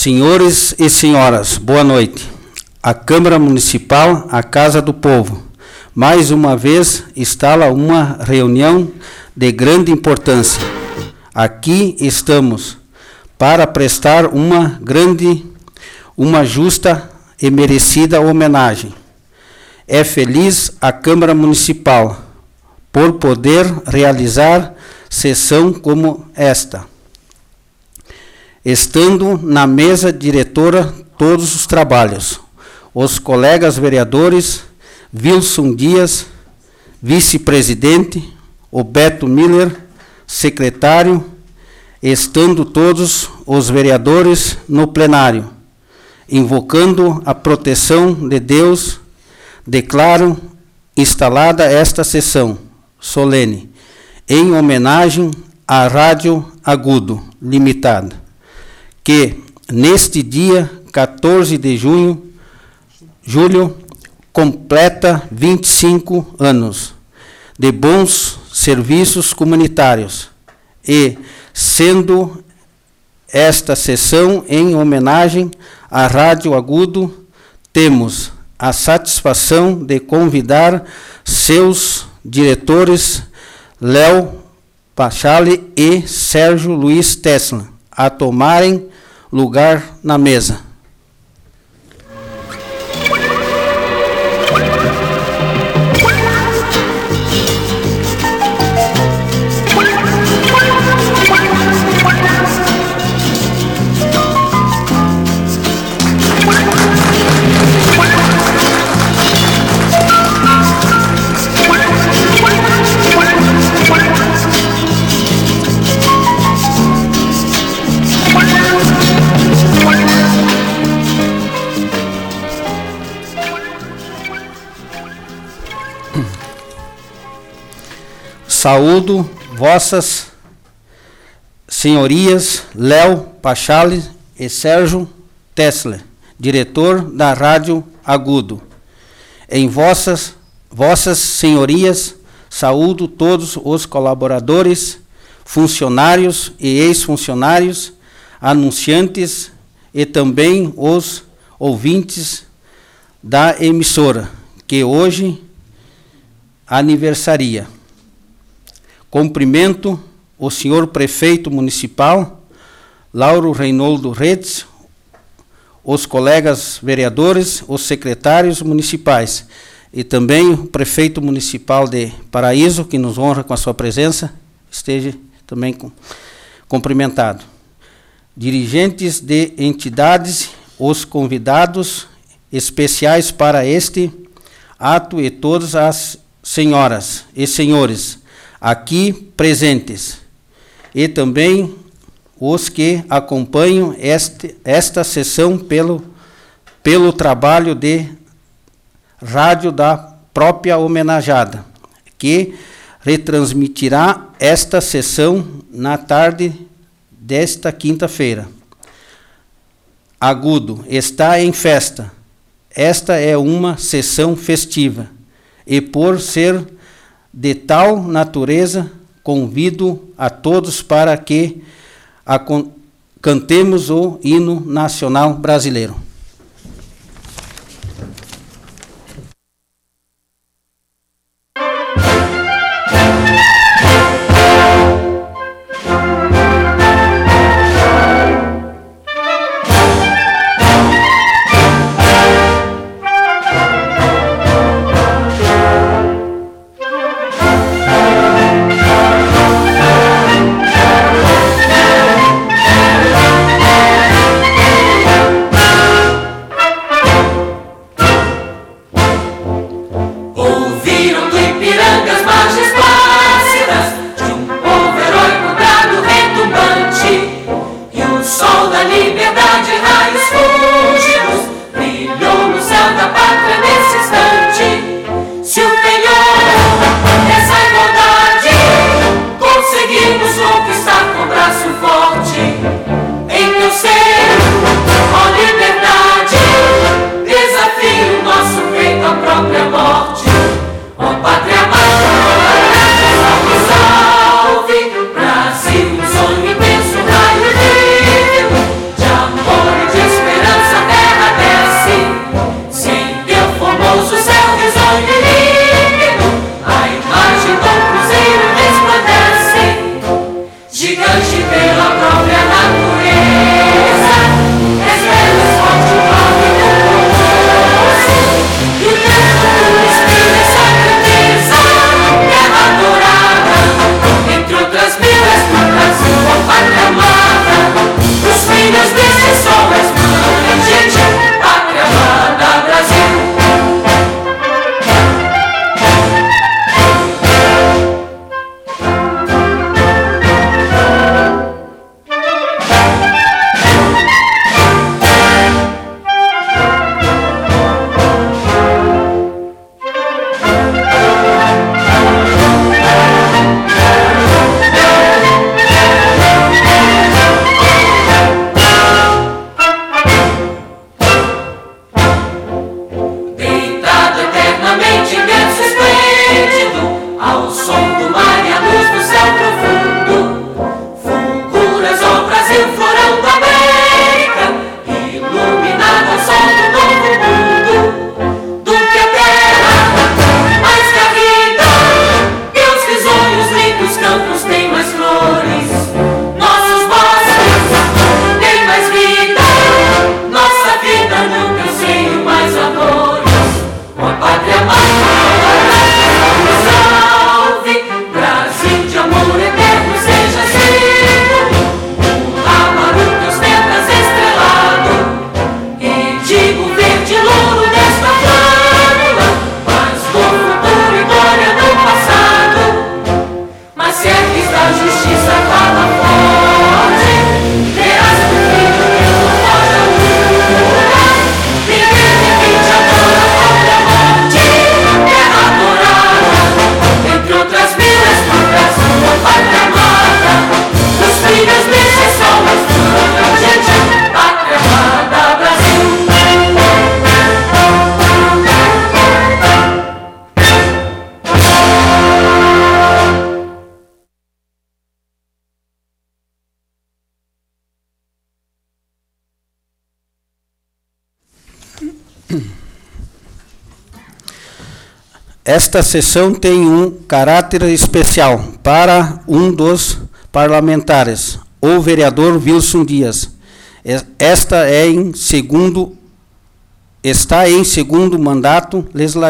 Senhores e senhoras, boa noite. A Câmara Municipal, a Casa do Povo, mais uma vez instala uma reunião de grande importância. Aqui estamos para prestar uma justa e merecida homenagem. É feliz a Câmara Municipal por poder realizar sessão como esta, estando na mesa diretora todos os trabalhos, os colegas vereadores, Wilson Dias, vice-presidente, o Beto Miller, secretário, estando todos os vereadores no plenário, invocando a proteção de Deus, declaro instalada esta sessão solene, em homenagem à Rádio Agudo Limitada, que neste dia 14 de julho, completa 25 anos de bons serviços comunitários e, sendo esta sessão em homenagem à Rádio Agudo, temos a satisfação de convidar seus diretores Léo Pachali e Sérgio Luiz Tesla a tomarem lugar na mesa. Saúdo vossas senhorias Léo Pachali e Sérgio Tesla, diretor da Rádio Agudo. Em vossas senhorias, saúdo todos os colaboradores, funcionários e ex-funcionários, anunciantes e também os ouvintes da emissora, que hoje aniversaria. Cumprimento o senhor prefeito municipal, Lauro Reinoldo Redes, os colegas vereadores, os secretários municipais e também o prefeito municipal de Paraíso, que nos honra com a sua presença, esteja também cumprimentado. Dirigentes de entidades, os convidados especiais para este ato e todas as senhoras e senhores aqui presentes, e também os que acompanham esta sessão pelo trabalho de rádio da própria homenageada, que retransmitirá esta sessão na tarde desta quinta-feira. Agudo está em festa. Esta é uma sessão festiva, e por ser de tal natureza, convido a todos para que cantemos o hino nacional brasileiro. Esta sessão tem um caráter especial para um dos parlamentares, o vereador Wilson Dias. Está em segundo mandato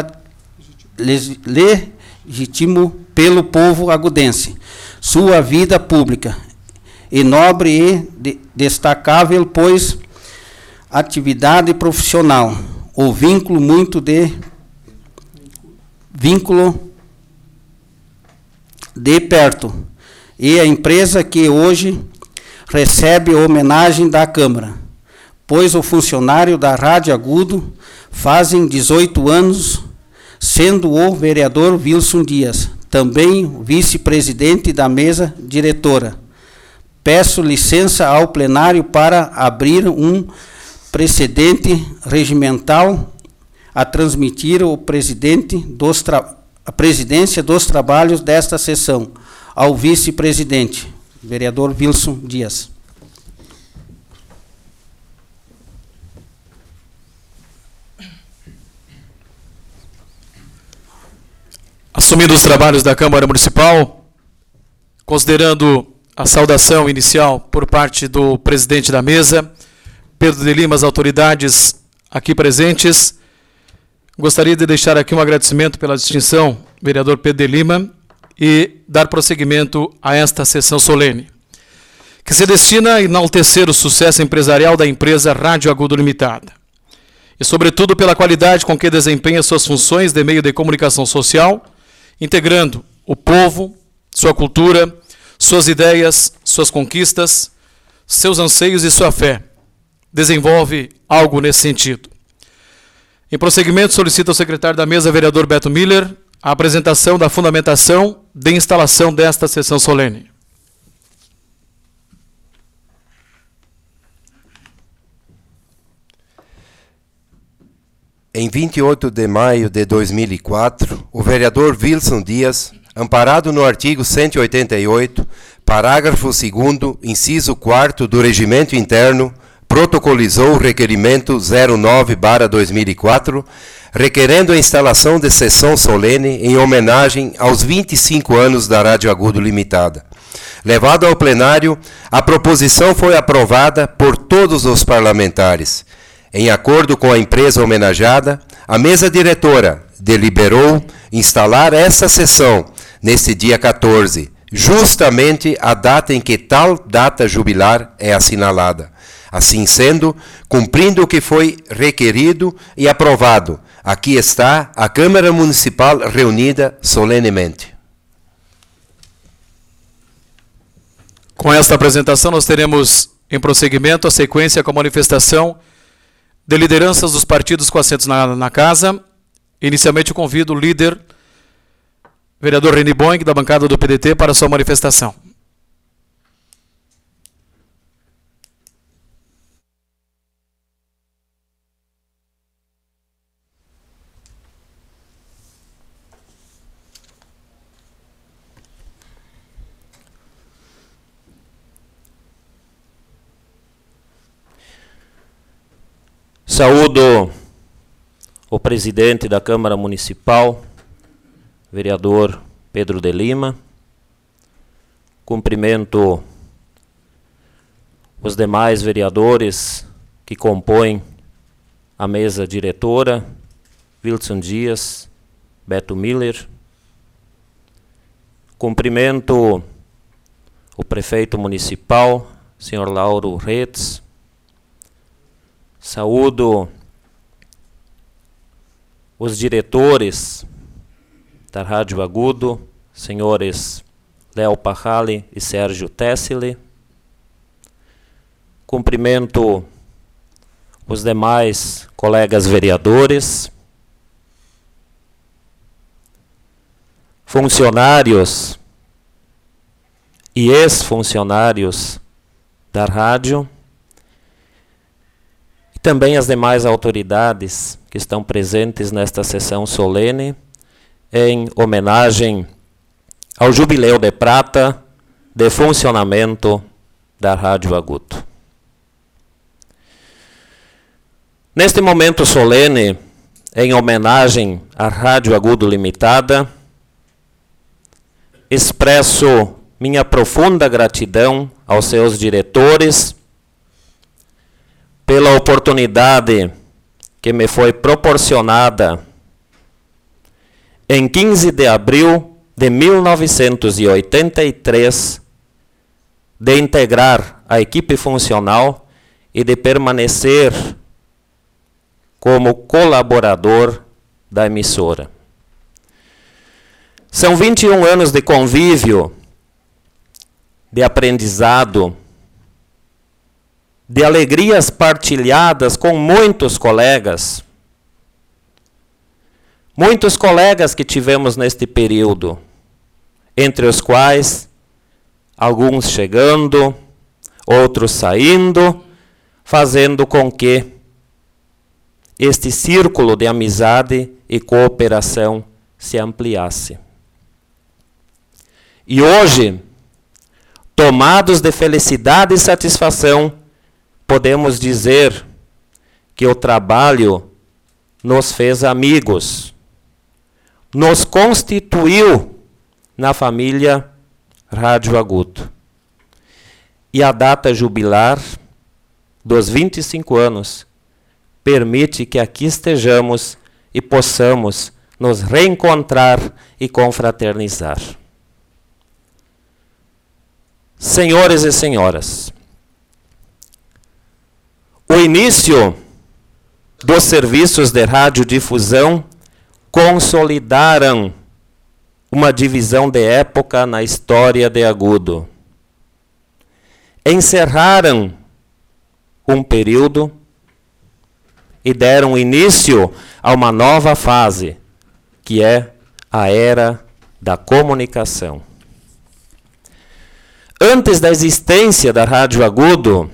legítimo pelo povo agudense. Sua vida pública é nobre e destacável, pois atividade profissional, o vínculo de perto, e a empresa que hoje recebe homenagem da Câmara, pois o funcionário da Rádio Agudo fazem 18 anos, sendo o vereador Wilson Dias, também vice-presidente da mesa diretora. Peço licença ao plenário para abrir um precedente regimental a transmitir a presidência dos trabalhos desta sessão ao vice-presidente, vereador Wilson Dias. Assumindo os trabalhos da Câmara Municipal, considerando a saudação inicial por parte do presidente da mesa, Pedro de Lima, as autoridades aqui presentes, gostaria de deixar aqui um agradecimento pela distinção, vereador Pedro de Lima, e dar prosseguimento a esta sessão solene, que se destina a enaltecer o sucesso empresarial da empresa Rádio Agudo Limitada, e sobretudo pela qualidade com que desempenha suas funções de meio de comunicação social, integrando o povo, sua cultura, suas ideias, suas conquistas, seus anseios e sua fé. Desenvolve algo nesse sentido. Em prosseguimento, solicito ao secretário da mesa, vereador Beto Miller, a apresentação da fundamentação de instalação desta sessão solene. Em 28 de maio de 2004, o vereador Wilson Dias, amparado no artigo 188, parágrafo 2º, inciso 4º do Regimento Interno, protocolizou o requerimento 09/2004, requerendo a instalação de sessão solene em homenagem aos 25 anos da Rádio Agudo Limitada. Levado ao plenário, a proposição foi aprovada por todos os parlamentares. Em acordo com a empresa homenageada, a mesa diretora deliberou instalar essa sessão neste dia 14, justamente a data em que tal data jubilar é assinalada. Assim sendo, cumprindo o que foi requerido e aprovado, aqui está a Câmara Municipal reunida solenemente. Com esta apresentação, nós teremos em prosseguimento a sequência com a manifestação de lideranças dos partidos com assentos na casa. Inicialmente, eu convido o líder, vereador Reni Boing, da bancada do PDT, para a sua manifestação. Saúdo o presidente da Câmara Municipal, vereador Pedro de Lima. Cumprimento os demais vereadores que compõem a mesa diretora, Wilson Dias, Beto Miller. Cumprimento o prefeito municipal, senhor Lauro Retz. Saúdo os diretores da Rádio Agudo, senhores Léo Pajali e Sérgio Tessili. Cumprimento os demais colegas vereadores, funcionários e ex-funcionários da rádio, e também as demais autoridades que estão presentes nesta sessão solene, em homenagem ao Jubileu de Prata de funcionamento da Rádio Agudo. Neste momento solene, em homenagem à Rádio Agudo Limitada, expresso minha profunda gratidão aos seus diretores pela oportunidade que me foi proporcionada em 15 de abril de 1983 de integrar a equipe funcional e de permanecer como colaborador da emissora. São 21 anos de convívio, de aprendizado, de alegrias partilhadas com muitos colegas. Muitos colegas que tivemos neste período, entre os quais alguns chegando, outros saindo, fazendo com que este círculo de amizade e cooperação se ampliasse. E hoje, tomados de felicidade e satisfação, podemos dizer que o trabalho nos fez amigos, nos constituiu na família Rádio Agudo. E a data jubilar dos 25 anos permite que aqui estejamos e possamos nos reencontrar e confraternizar. Senhores e senhoras, o início dos serviços de radiodifusão consolidaram uma divisão de época na história de Agudo. Encerraram um período e deram início a uma nova fase, que é a era da comunicação. Antes da existência da Rádio Agudo,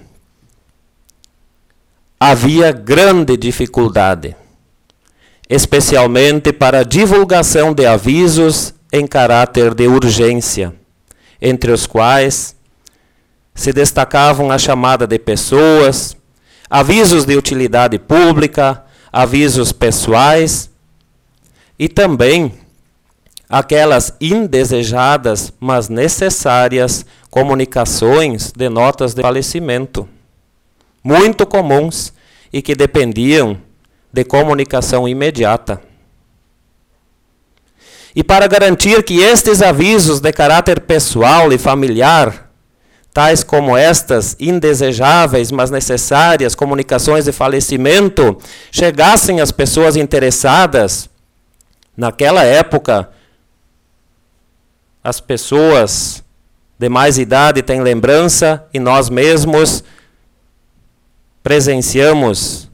havia grande dificuldade, especialmente para a divulgação de avisos em caráter de urgência, entre os quais se destacavam a chamada de pessoas, avisos de utilidade pública, avisos pessoais e também aquelas indesejadas, mas necessárias comunicações de notas de falecimento, muito comuns e que dependiam de comunicação imediata. E para garantir que estes avisos de caráter pessoal e familiar, tais como estas indesejáveis, mas necessárias comunicações de falecimento, chegassem às pessoas interessadas, naquela época, as pessoas de mais idade têm lembrança e nós mesmos presenciamos.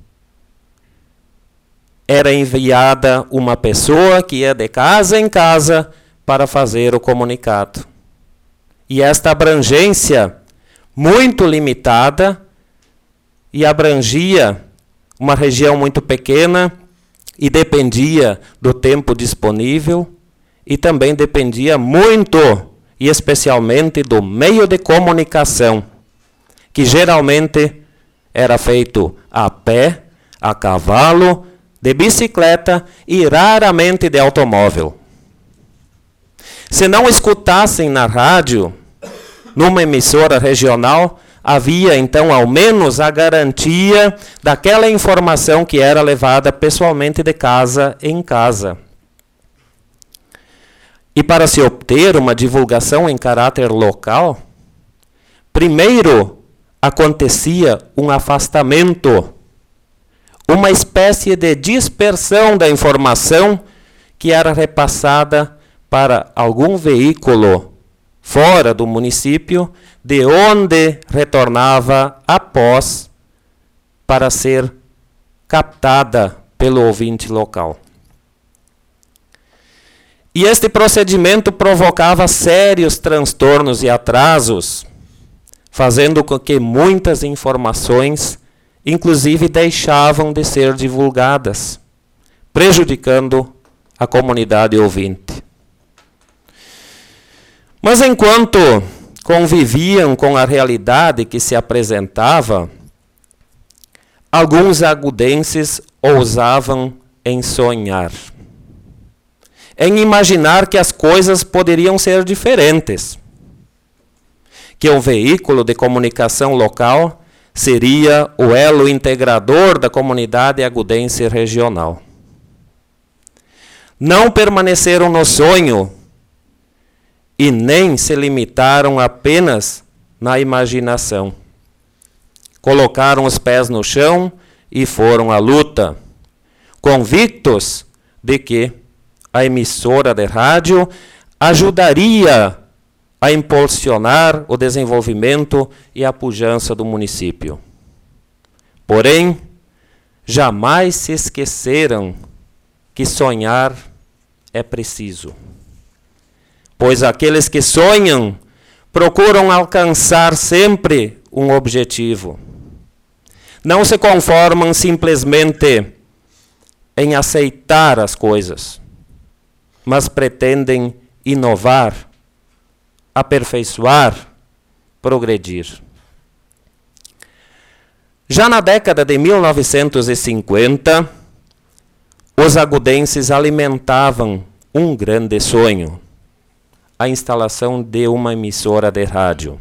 Era enviada uma pessoa que ia de casa em casa para fazer o comunicado. E esta abrangência muito limitada e abrangia uma região muito pequena e dependia do tempo disponível e também dependia muito e especialmente do meio de comunicação, que geralmente era feito a pé, a cavalo, de bicicleta e raramente de automóvel. Se não escutassem na rádio, numa emissora regional, havia então ao menos a garantia daquela informação que era levada pessoalmente de casa em casa. E para se obter uma divulgação em caráter local, primeiro acontecia um afastamento, uma espécie de dispersão da informação que era repassada para algum veículo fora do município, de onde retornava após para ser captada pelo ouvinte local. E este procedimento provocava sérios transtornos e atrasos, fazendo com que muitas informações, inclusive, deixavam de ser divulgadas, prejudicando a comunidade ouvinte. Mas enquanto conviviam com a realidade que se apresentava, alguns agudenses ousavam em sonhar, em imaginar que as coisas poderiam ser diferentes, que o veículo de comunicação local seria o elo integrador da comunidade agudense regional. Não permaneceram no sonho e nem se limitaram apenas na imaginação. Colocaram os pés no chão e foram à luta, convictos de que a emissora de rádio ajudaria a impulsionar o desenvolvimento e a pujança do município. Porém, jamais se esqueceram que sonhar é preciso, pois aqueles que sonham procuram alcançar sempre um objetivo. Não se conformam simplesmente em aceitar as coisas, mas pretendem inovar, aperfeiçoar, progredir. Já na década de 1950, os agudenses alimentavam um grande sonho: a instalação de uma emissora de rádio.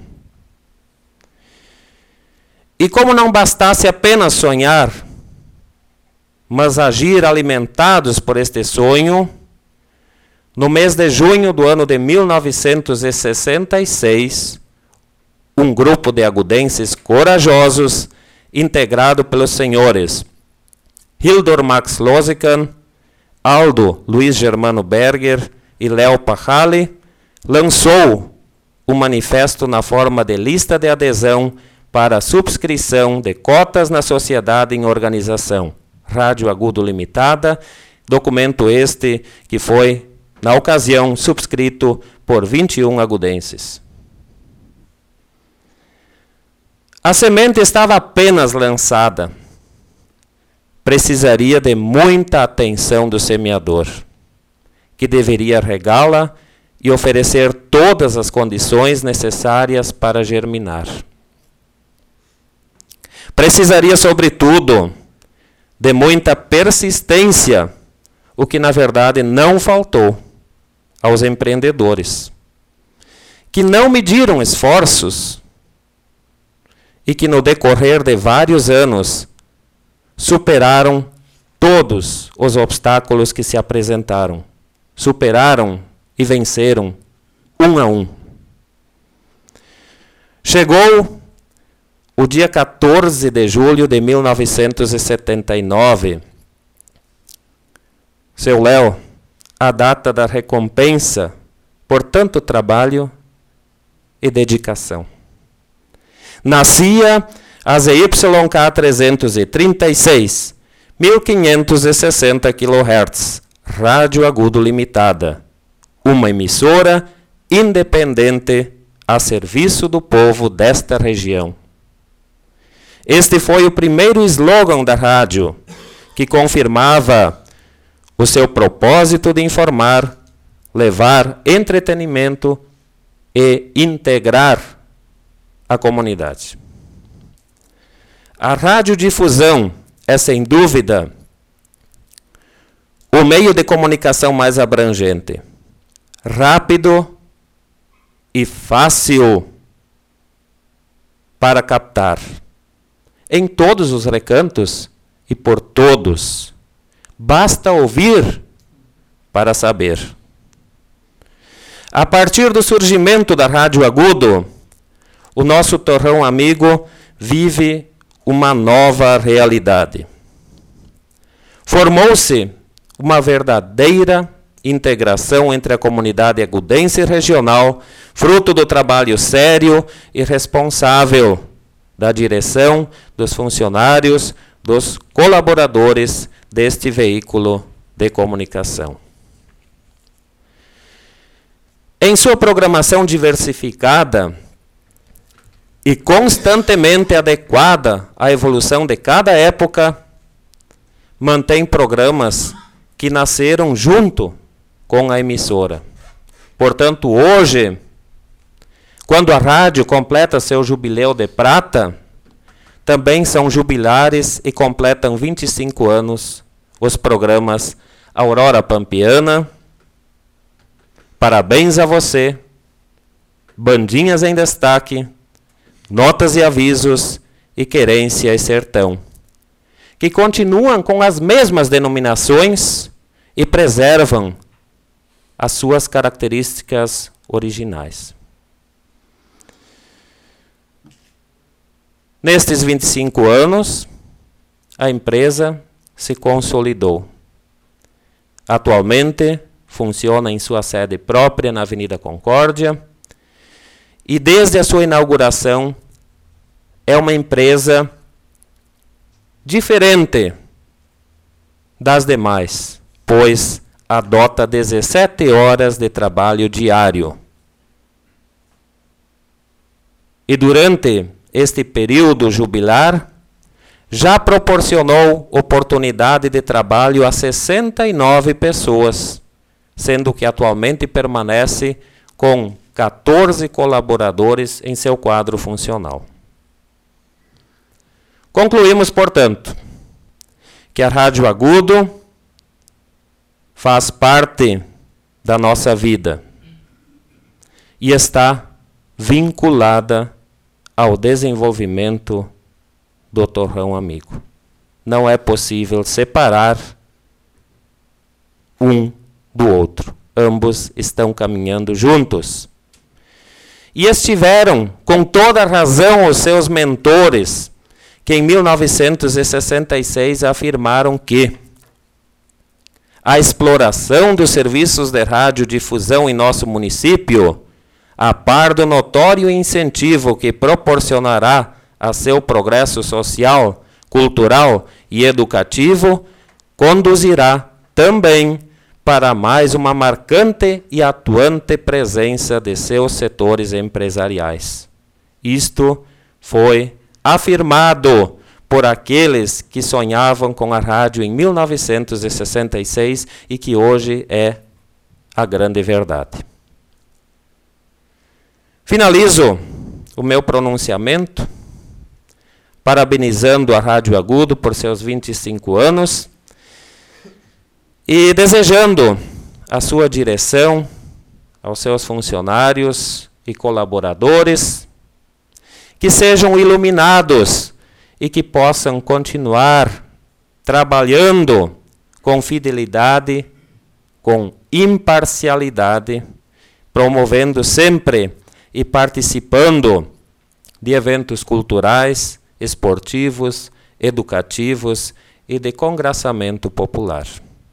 E como não bastasse apenas sonhar, mas agir alimentados por este sonho, no mês de junho do ano de 1966, um grupo de agudenses corajosos, integrado pelos senhores Hildur Max Lozican, Aldo Luiz Germano Berger e Léo Pachali, lançou um manifesto na forma de lista de adesão para a subscrição de cotas na sociedade em organização, Rádio Agudo Limitada, documento este que foi, na ocasião, subscrito por 21 agudenses. A semente estava apenas lançada. Precisaria de muita atenção do semeador, que deveria regá-la e oferecer todas as condições necessárias para germinar. Precisaria, sobretudo, de muita persistência, o que, na verdade, não faltou aos empreendedores, que não mediram esforços e que, no decorrer de vários anos, superaram todos os obstáculos que se apresentaram. Superaram e venceram um a um. Chegou o dia 14 de julho de 1979. Seu Léo, a data da recompensa por tanto trabalho e dedicação. Nascia a ZYK 336, 1560 kHz, Rádio Agudo Limitada, uma emissora independente a serviço do povo desta região. Este foi o primeiro slogan da rádio, que confirmava o seu propósito de informar, levar entretenimento e integrar a comunidade. A radiodifusão é, sem dúvida, o meio de comunicação mais abrangente, rápido e fácil para captar, em todos os recantos e por todos. Basta ouvir para saber. A partir do surgimento da Rádio Agudo, o nosso torrão amigo vive uma nova realidade. Formou-se uma verdadeira integração entre a comunidade agudense e regional, fruto do trabalho sério e responsável da direção, dos funcionários, dos colaboradores deste veículo de comunicação. Em sua programação diversificada e constantemente adequada à evolução de cada época, mantém programas que nasceram junto com a emissora. Portanto, hoje, quando a rádio completa seu jubileu de prata, também são jubilares e completam 25 anos os programas Aurora Pampiana, Parabéns a Você, Bandinhas em Destaque, Notas e Avisos e Querência e Sertão, que continuam com as mesmas denominações e preservam as suas características originais. Nestes 25 anos, a empresa se consolidou. Atualmente, funciona em sua sede própria na Avenida Concórdia e, desde a sua inauguração, é uma empresa diferente das demais, pois adota 17 horas de trabalho diário. E durante este período jubilar, já proporcionou oportunidade de trabalho a 69 pessoas, sendo que atualmente permanece com 14 colaboradores em seu quadro funcional. Concluímos, portanto, que a Rádio Agudo faz parte da nossa vida e está vinculada ao desenvolvimento do Torrão Amigo. Não é possível separar um do outro. Ambos estão caminhando juntos. E estiveram, com toda razão, os seus mentores, que em 1966 afirmaram que a exploração dos serviços de radiodifusão em nosso município, a par do notório incentivo que proporcionará a seu progresso social, cultural e educativo, conduzirá também para mais uma marcante e atuante presença de seus setores empresariais. Isto foi afirmado por aqueles que sonhavam com a rádio em 1966 e que hoje é a grande verdade. Finalizo o meu pronunciamento parabenizando a Rádio Agudo por seus 25 anos e desejando à sua direção, aos seus funcionários e colaboradores, que sejam iluminados e que possam continuar trabalhando com fidelidade, com imparcialidade, promovendo sempre e participando de eventos culturais, esportivos, educativos e de congraçamento popular.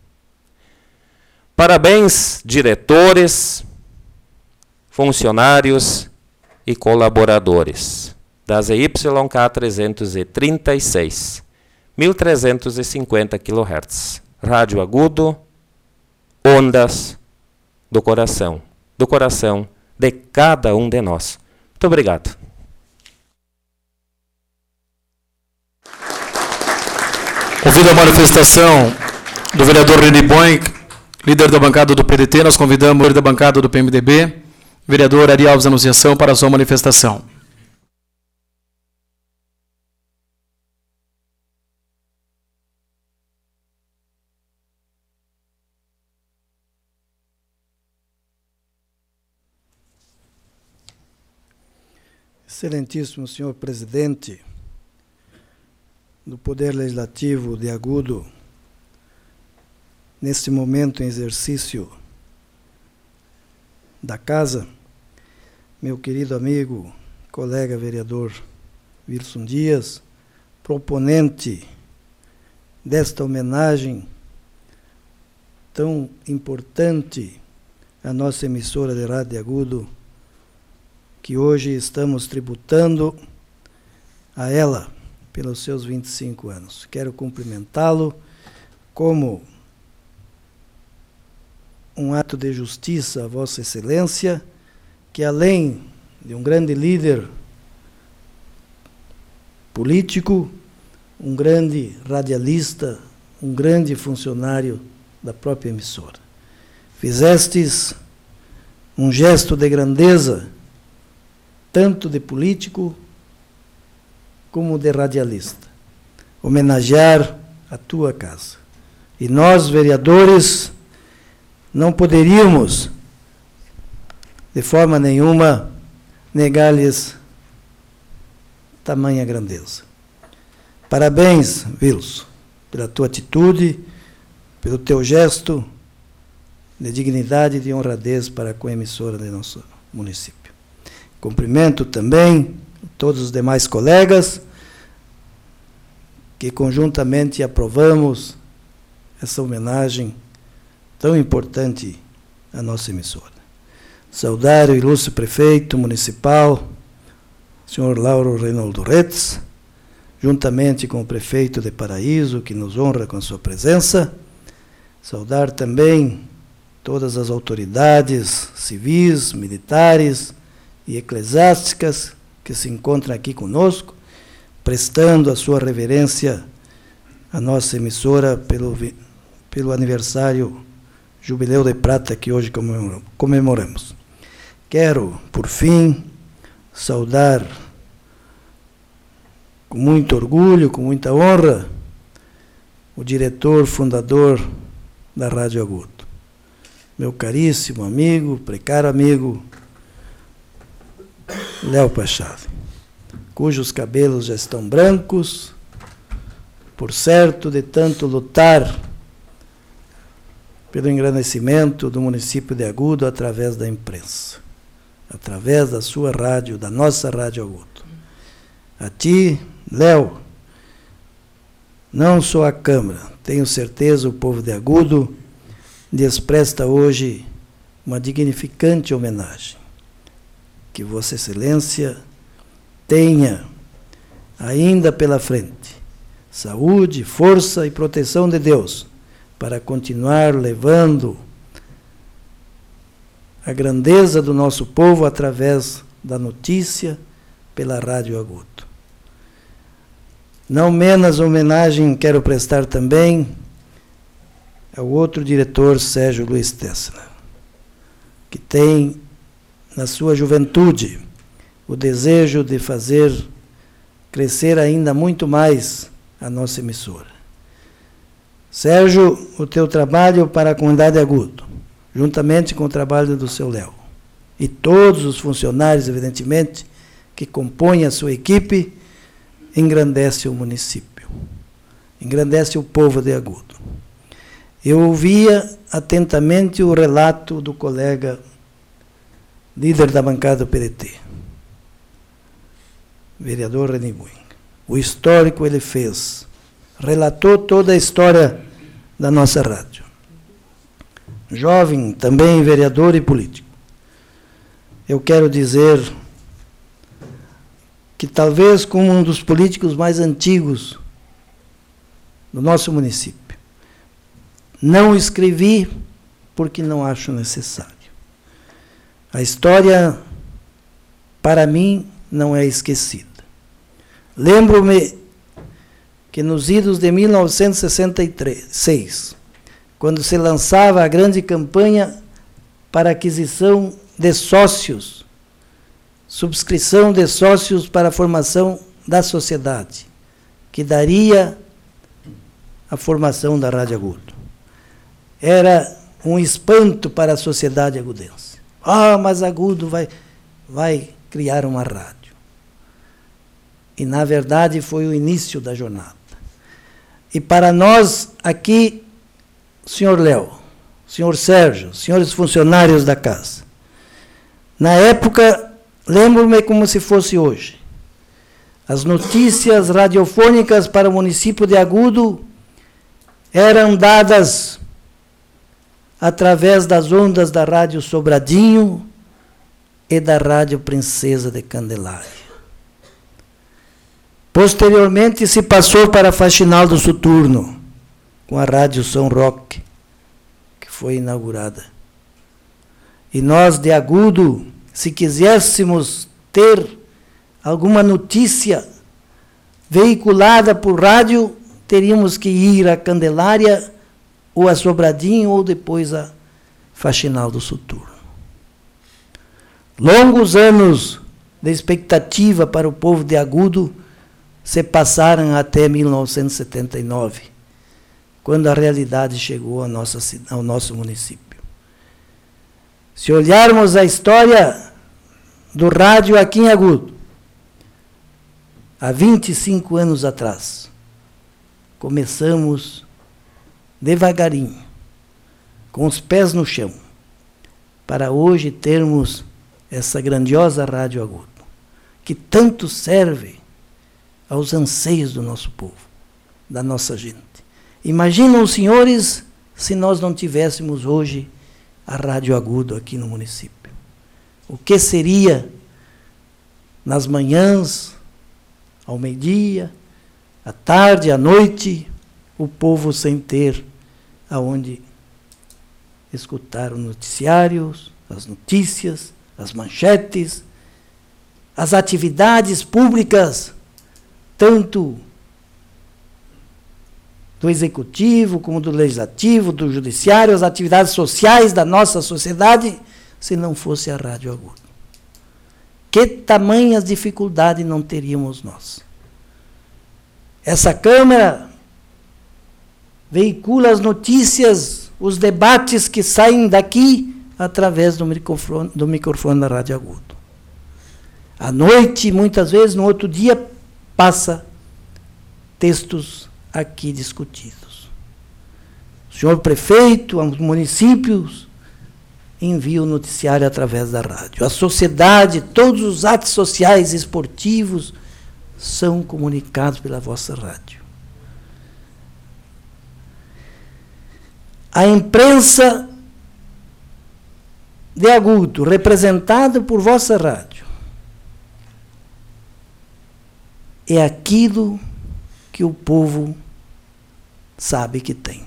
Parabéns, diretores, funcionários e colaboradores da ZYK 336, 1350 kHz. Rádio Agudo, ondas do coração de cada um de nós. Muito obrigado. Ouvida a manifestação do vereador René Boink, líder da bancada do PDT, nós convidamos o líder da bancada do PMDB, vereador Ari Alves Anunciação, para a sua manifestação. Excelentíssimo senhor presidente do Poder Legislativo de Agudo, neste momento em exercício da Casa, meu querido amigo, colega vereador Wilson Dias, proponente desta homenagem tão importante à nossa emissora de rádio de Agudo, que hoje estamos tributando a ela pelos seus 25 anos. Quero cumprimentá-lo como um ato de justiça a Vossa Excelência, que além de um grande líder político, um grande radialista, um grande funcionário da própria emissora. Fizestes um gesto de grandeza, tanto de político como de radialista, homenagear a tua casa. E nós, vereadores, não poderíamos, de forma nenhuma, negar-lhes tamanha grandeza. Parabéns, Wilson, pela tua atitude, pelo teu gesto de dignidade e de honradez para com a emissora de nosso município. Cumprimento também todos os demais colegas que conjuntamente aprovamos essa homenagem tão importante à nossa emissora. Saudar o ilustre prefeito municipal, senhor Lauro Reinaldo Retz, juntamente com o prefeito de Paraíso, que nos honra com a sua presença. Saudar também todas as autoridades civis, militares e eclesiásticas que se encontram aqui conosco, prestando a sua reverência à nossa emissora pelo aniversário Jubileu de Prata que hoje comemoramos. Quero, por fim, saudar com muito orgulho, com muita honra, o diretor fundador da Rádio Agudo, meu caríssimo amigo, precário amigo, Léo Pachave, cujos cabelos já estão brancos, por certo, de tanto lutar pelo engrandecimento do município de Agudo através da imprensa, através da sua rádio, da nossa Rádio Agudo. A ti, Léo, não só a Câmara, tenho certeza o povo de Agudo lhes presta hoje uma dignificante homenagem. Que Vossa Excelência tenha ainda pela frente saúde, força e proteção de Deus para continuar levando a grandeza do nosso povo através da notícia pela Rádio Agudo. Não menos homenagem quero prestar também ao outro diretor, Sérgio Luiz Tessler, que tem, na sua juventude, o desejo de fazer crescer ainda muito mais a nossa emissora. Sérgio, o teu trabalho para a comunidade Agudo, juntamente com o trabalho do seu Léo, e todos os funcionários, evidentemente, que compõem a sua equipe, engrandece o município, engrandece o povo de Agudo. Eu ouvia atentamente o relato do colega líder da bancada do PDT, vereador Reni Buing. O histórico ele fez, relatou toda a história da nossa rádio. Jovem, também vereador e político. Eu quero dizer que talvez como um dos políticos mais antigos do nosso município, não escrevi porque não acho necessário. A história, para mim, não é esquecida. Lembro-me que nos idos de 1966, quando se lançava a grande campanha para aquisição de sócios, subscrição de sócios para a formação da sociedade, que daria a formação da Rádio Agudo. Era um espanto para a sociedade agudense. Mas Agudo vai criar uma rádio. E, na verdade, foi o início da jornada. E para nós aqui, senhor Léo, senhor Sérgio, senhores funcionários da casa, na época, lembro-me como se fosse hoje, as notícias radiofônicas para o município de Agudo eram dadas através das ondas da Rádio Sobradinho e da Rádio Princesa de Candelária. Posteriormente se passou para a Faxinal do Soturno, com a Rádio São Roque, que foi inaugurada. E nós de Agudo, se quiséssemos ter alguma notícia veiculada por rádio, teríamos que ir a Candelária, ou a Sobradinho, ou depois a Faxinal do Soturno. Longos anos de expectativa para o povo de Agudo se passaram até 1979, quando a realidade chegou ao nosso município. Se olharmos a história do rádio aqui em Agudo, há 25 anos atrás, começamos devagarinho, com os pés no chão, para hoje termos essa grandiosa Rádio Agudo, que tanto serve aos anseios do nosso povo, da nossa gente. Imaginam os senhores se nós não tivéssemos hoje a Rádio Agudo aqui no município. O que seria nas manhãs, ao meio-dia, à tarde, à noite, o povo sem ter aonde escutar os noticiários, as notícias, as manchetes, as atividades públicas, tanto do executivo como do legislativo, do judiciário, as atividades sociais da nossa sociedade, se não fosse a Rádio Agudo. Que tamanhas dificuldades não teríamos nós? Essa Câmara veicula as notícias, os debates que saem daqui através do microfone da Rádio Agudo. À noite, muitas vezes, no outro dia, passa textos aqui discutidos. O senhor prefeito, os municípios, envia o noticiário através da rádio. A sociedade, todos os atos sociais e esportivos são comunicados pela vossa rádio. A imprensa de Agudo, representada por vossa rádio, é aquilo que o povo sabe que tem.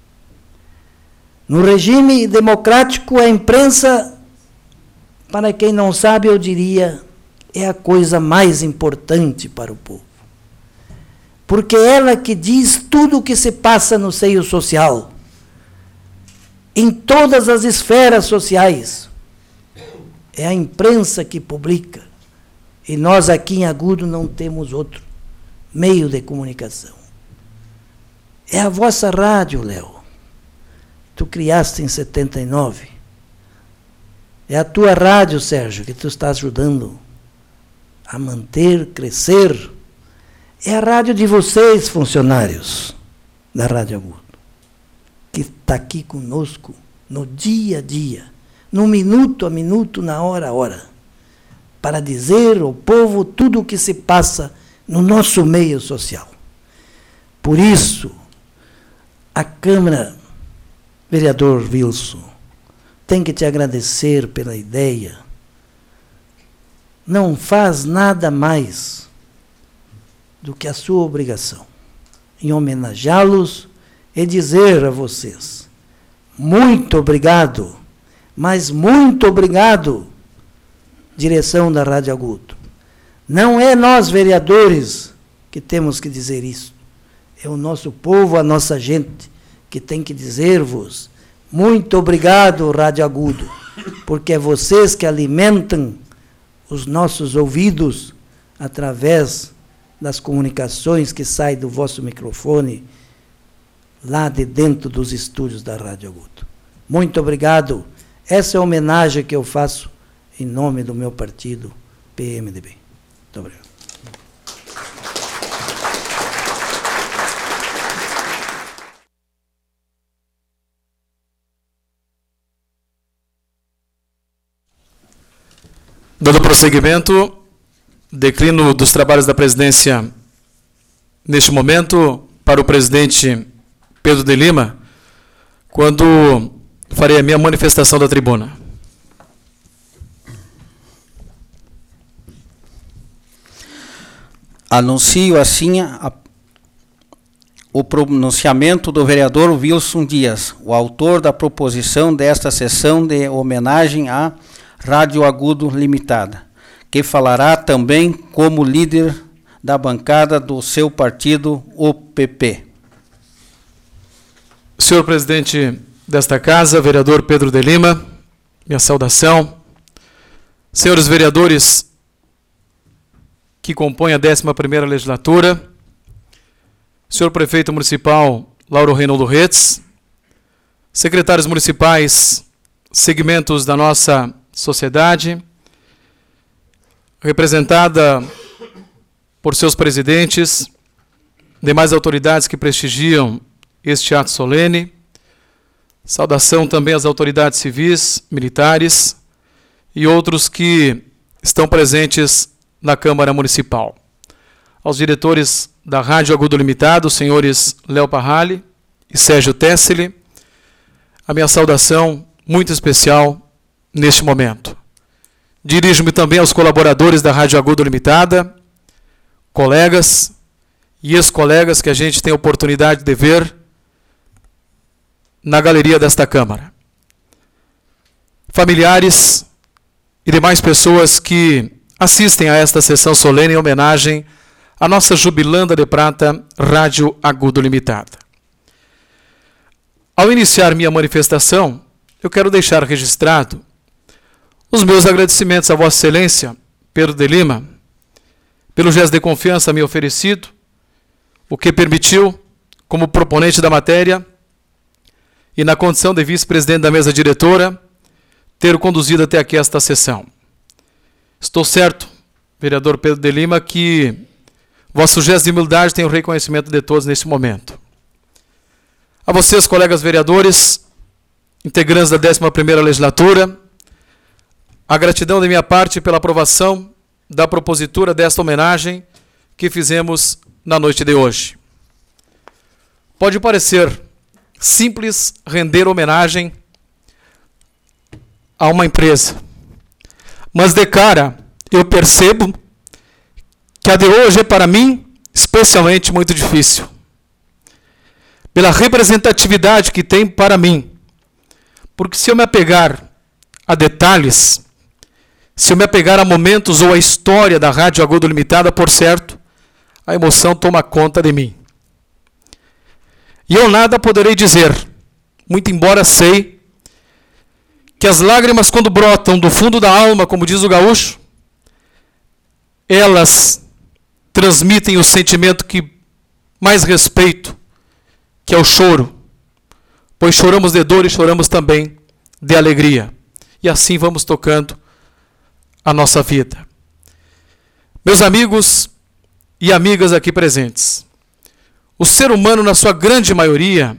No regime democrático, a imprensa, para quem não sabe, eu diria, é a coisa mais importante para o povo. Porque é ela que diz tudo o que se passa no seio social, em todas as esferas sociais. É a imprensa que publica. E nós aqui em Agudo não temos outro meio de comunicação. É a vossa rádio, Léo. Tu criaste em 79. É a tua rádio, Sérgio, que tu está ajudando a manter, crescer. É a rádio de vocês, funcionários da Rádio Agudo, que está aqui conosco no dia a dia, no minuto a minuto, na hora a hora, para dizer ao povo tudo o que se passa no nosso meio social. Por isso, a Câmara, vereador Wilson, tem que te agradecer pela ideia. Não faz nada mais do que a sua obrigação em homenageá-los e dizer a vocês: muito obrigado, mas muito obrigado, direção da Rádio Agudo. Não é nós, vereadores, que temos que dizer isso. É o nosso povo, a nossa gente, que tem que dizer-vos: muito obrigado, Rádio Agudo, porque é vocês que alimentam os nossos ouvidos através das comunicações que saem do vosso microfone lá de dentro dos estúdios da Rádio Agudo. Muito obrigado. Essa é a homenagem que eu faço em nome do meu partido, PMDB. Muito obrigado. Dando prosseguimento, declino dos trabalhos da presidência neste momento para o presidente Pedro de Lima, quando farei a minha manifestação da tribuna. Anuncio assim o pronunciamento do vereador Wilson Dias, o autor da proposição desta sessão de homenagem à Rádio Agudo Limitada, que falará também como líder da bancada do seu partido, o PP. Senhor presidente desta casa, vereador Pedro de Lima, minha saudação. Senhores vereadores que compõem a 11ª legislatura, senhor prefeito municipal Lauro Reinaldo Retz, secretários municipais, segmentos da nossa sociedade, representada por seus presidentes, demais autoridades que prestigiam este ato solene, saudação também às autoridades civis, militares e outros que estão presentes na Câmara Municipal. Aos diretores da Rádio Agudo Limitado, os senhores Léo Parrali e Sérgio Tesseli, a minha saudação muito especial neste momento. Dirijo-me também aos colaboradores da Rádio Agudo Limitada, colegas e ex-colegas que a gente tem a oportunidade de ver na galeria desta Câmara. Familiares e demais pessoas que assistem a esta sessão solene em homenagem à nossa jubilanda de prata Rádio Agudo Limitada. Ao iniciar minha manifestação, eu quero deixar registrado os meus agradecimentos a Vossa Excelência, Pedro de Lima, pelo gesto de confiança me oferecido, o que permitiu, como proponente da matéria e na condição de vice-presidente da mesa diretora, ter conduzido até aqui esta sessão. Estou certo, vereador Pedro de Lima, que vosso gesto de humildade tem o reconhecimento de todos neste momento. A vocês, colegas vereadores, integrantes da 11ª legislatura, a gratidão da minha parte pela aprovação da propositura desta homenagem que fizemos na noite de hoje. Pode parecer simples render homenagem a uma empresa, mas de cara eu percebo que a de hoje é para mim especialmente muito difícil. Pela representatividade que tem para mim. Porque se eu me apegar a detalhes, se eu me apegar a momentos ou a história da Rádio Agudo Limitada, por certo, a emoção toma conta de mim. E eu nada poderei dizer, muito embora sei que as lágrimas, quando brotam do fundo da alma, como diz o gaúcho, elas transmitem o sentimento que mais respeito, que é o choro, pois choramos de dor e choramos também de alegria. E assim vamos tocando a nossa vida. Meus amigos e amigas aqui presentes, o ser humano, na sua grande maioria,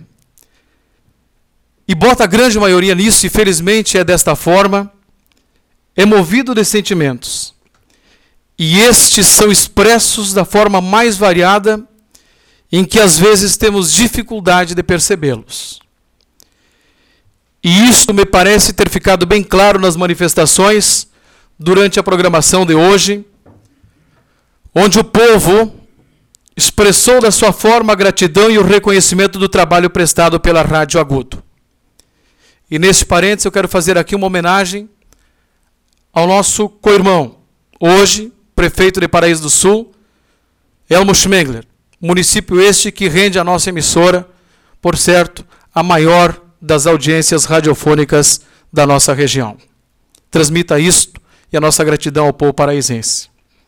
e bota a grande maioria nisso, e felizmente é desta forma, é movido de sentimentos. E estes são expressos da forma mais variada, em que às vezes temos dificuldade de percebê-los. E isso me parece ter ficado bem claro nas manifestações durante a programação de hoje, onde o povo expressou da sua forma a gratidão e o reconhecimento do trabalho prestado pela Rádio Agudo. E neste parênteses eu quero fazer aqui uma homenagem ao nosso co-irmão, hoje prefeito de Paraíso do Sul, Elmo Schmengler, município este que rende à nossa emissora, por certo, a maior das audiências radiofônicas da nossa região. Transmita isto e a nossa gratidão ao povo paraísense.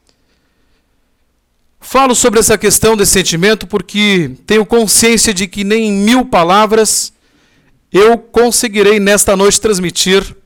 Falo sobre essa questão de sentimento porque tenho consciência de que nem em 1000 palavras eu conseguirei nesta noite transmitir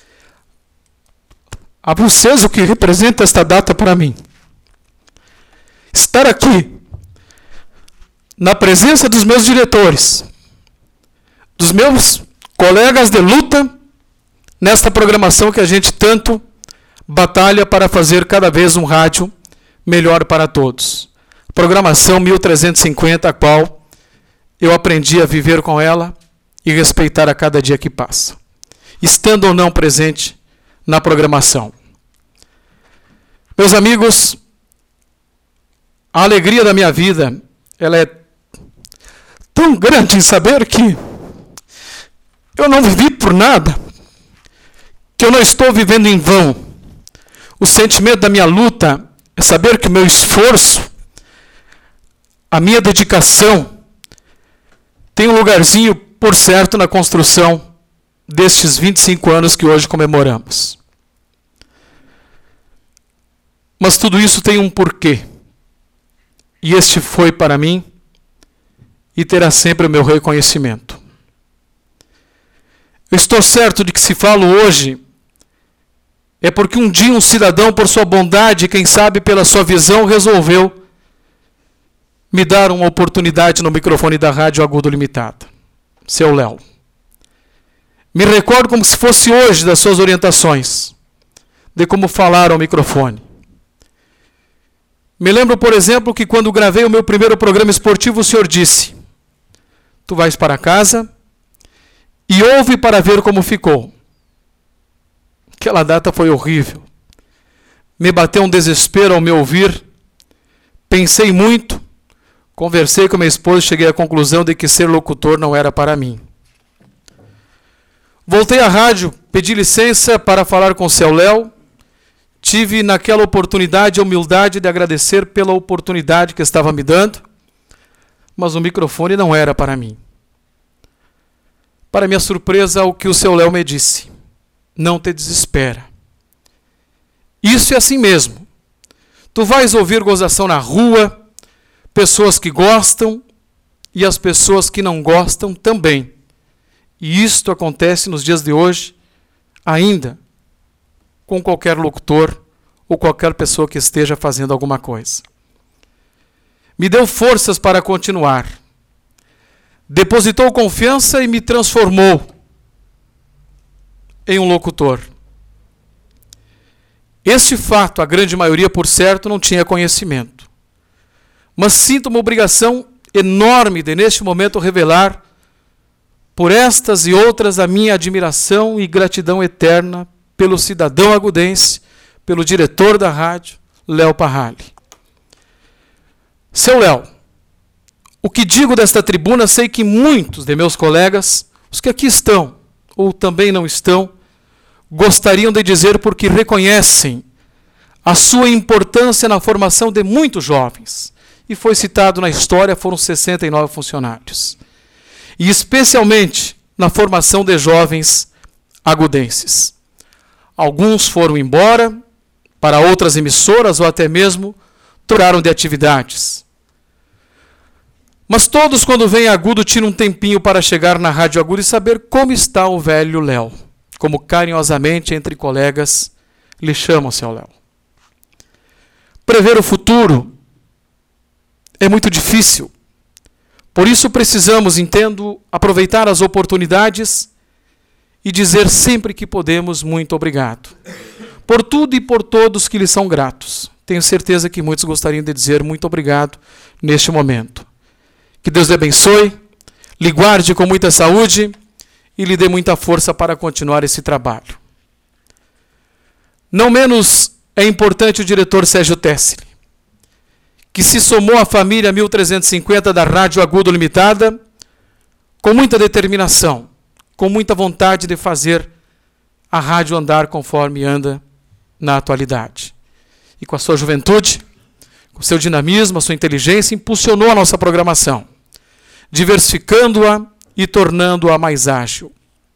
a vocês o que representa esta data para mim. Estar aqui, na presença dos meus diretores, dos meus colegas de luta, nesta programação que a gente tanto batalha para fazer cada vez um rádio melhor para todos. Programação 1350, a qual eu aprendi a viver com ela e respeitar a cada dia que passa, estando ou não presente na programação. Meus amigos, a alegria da minha vida, ela é tão grande em saber que eu não vivi por nada, que eu não estou vivendo em vão. O sentimento da minha luta é saber que o meu esforço, a minha dedicação, tem um lugarzinho, por certo, na construção destes 25 anos que hoje comemoramos. Mas tudo isso tem um porquê. E este foi para mim e terá sempre o meu reconhecimento. Eu estou certo de que se falo hoje é porque um dia um cidadão, por sua bondade, quem sabe pela sua visão, resolveu me dar uma oportunidade no microfone da Rádio Agudo Limitada. Seu Léo. Me recordo como se fosse hoje das suas orientações, de como falar ao microfone. Me lembro, por exemplo, que quando gravei o meu primeiro programa esportivo, o senhor disse: tu vais para casa e ouve para ver como ficou. Aquela data foi horrível. Me bateu um desespero ao me ouvir. Pensei muito, conversei com minha esposa e cheguei à conclusão de que ser locutor não era para mim. Voltei à rádio, pedi licença para falar com o seu Léo. Tive naquela oportunidade a humildade de agradecer pela oportunidade que estava me dando, mas o microfone não era para mim. Para minha surpresa, o que o seu Léo me disse: não te desespera. Isso é assim mesmo. Tu vais ouvir gozação na rua, pessoas que gostam e as pessoas que não gostam também. E isto acontece nos dias de hoje, ainda, com qualquer locutor ou qualquer pessoa que esteja fazendo alguma coisa. Me deu forças para continuar. Depositou confiança e me transformou em um locutor. Este fato, a grande maioria, por certo, não tinha conhecimento. Mas sinto uma obrigação enorme de, neste momento, revelar por estas e outras a minha admiração e gratidão eterna pelo cidadão agudense, pelo diretor da rádio, Léo Parralli. Seu Léo, o que digo desta tribuna, sei que muitos de meus colegas, os que aqui estão, ou também não estão, gostariam de dizer porque reconhecem a sua importância na formação de muitos jovens. E foi citado na história, foram 69 funcionários. E especialmente na formação de jovens agudenses. Alguns foram embora para outras emissoras ou até mesmo trocaram de atividades. Mas todos, quando vêm a Agudo, tiram um tempinho para chegar na Rádio Agudo e saber como está o velho Léo, como carinhosamente entre colegas lhe chamam, seu Léo. Prever o futuro é muito difícil. Por isso precisamos, entendo, aproveitar as oportunidades e dizer sempre que podemos muito obrigado. Por tudo e por todos que lhe são gratos. Tenho certeza que muitos gostariam de dizer muito obrigado neste momento. Que Deus lhe abençoe, lhe guarde com muita saúde e lhe dê muita força para continuar esse trabalho. Não menos é importante o diretor Sérgio Tessili, que se somou à família 1350 da Rádio Agudo Limitada com muita determinação, com muita vontade de fazer a rádio andar conforme anda na atualidade. E com a sua juventude, com o seu dinamismo, a sua inteligência, impulsionou a nossa programação, diversificando-a e tornando-a mais ágil.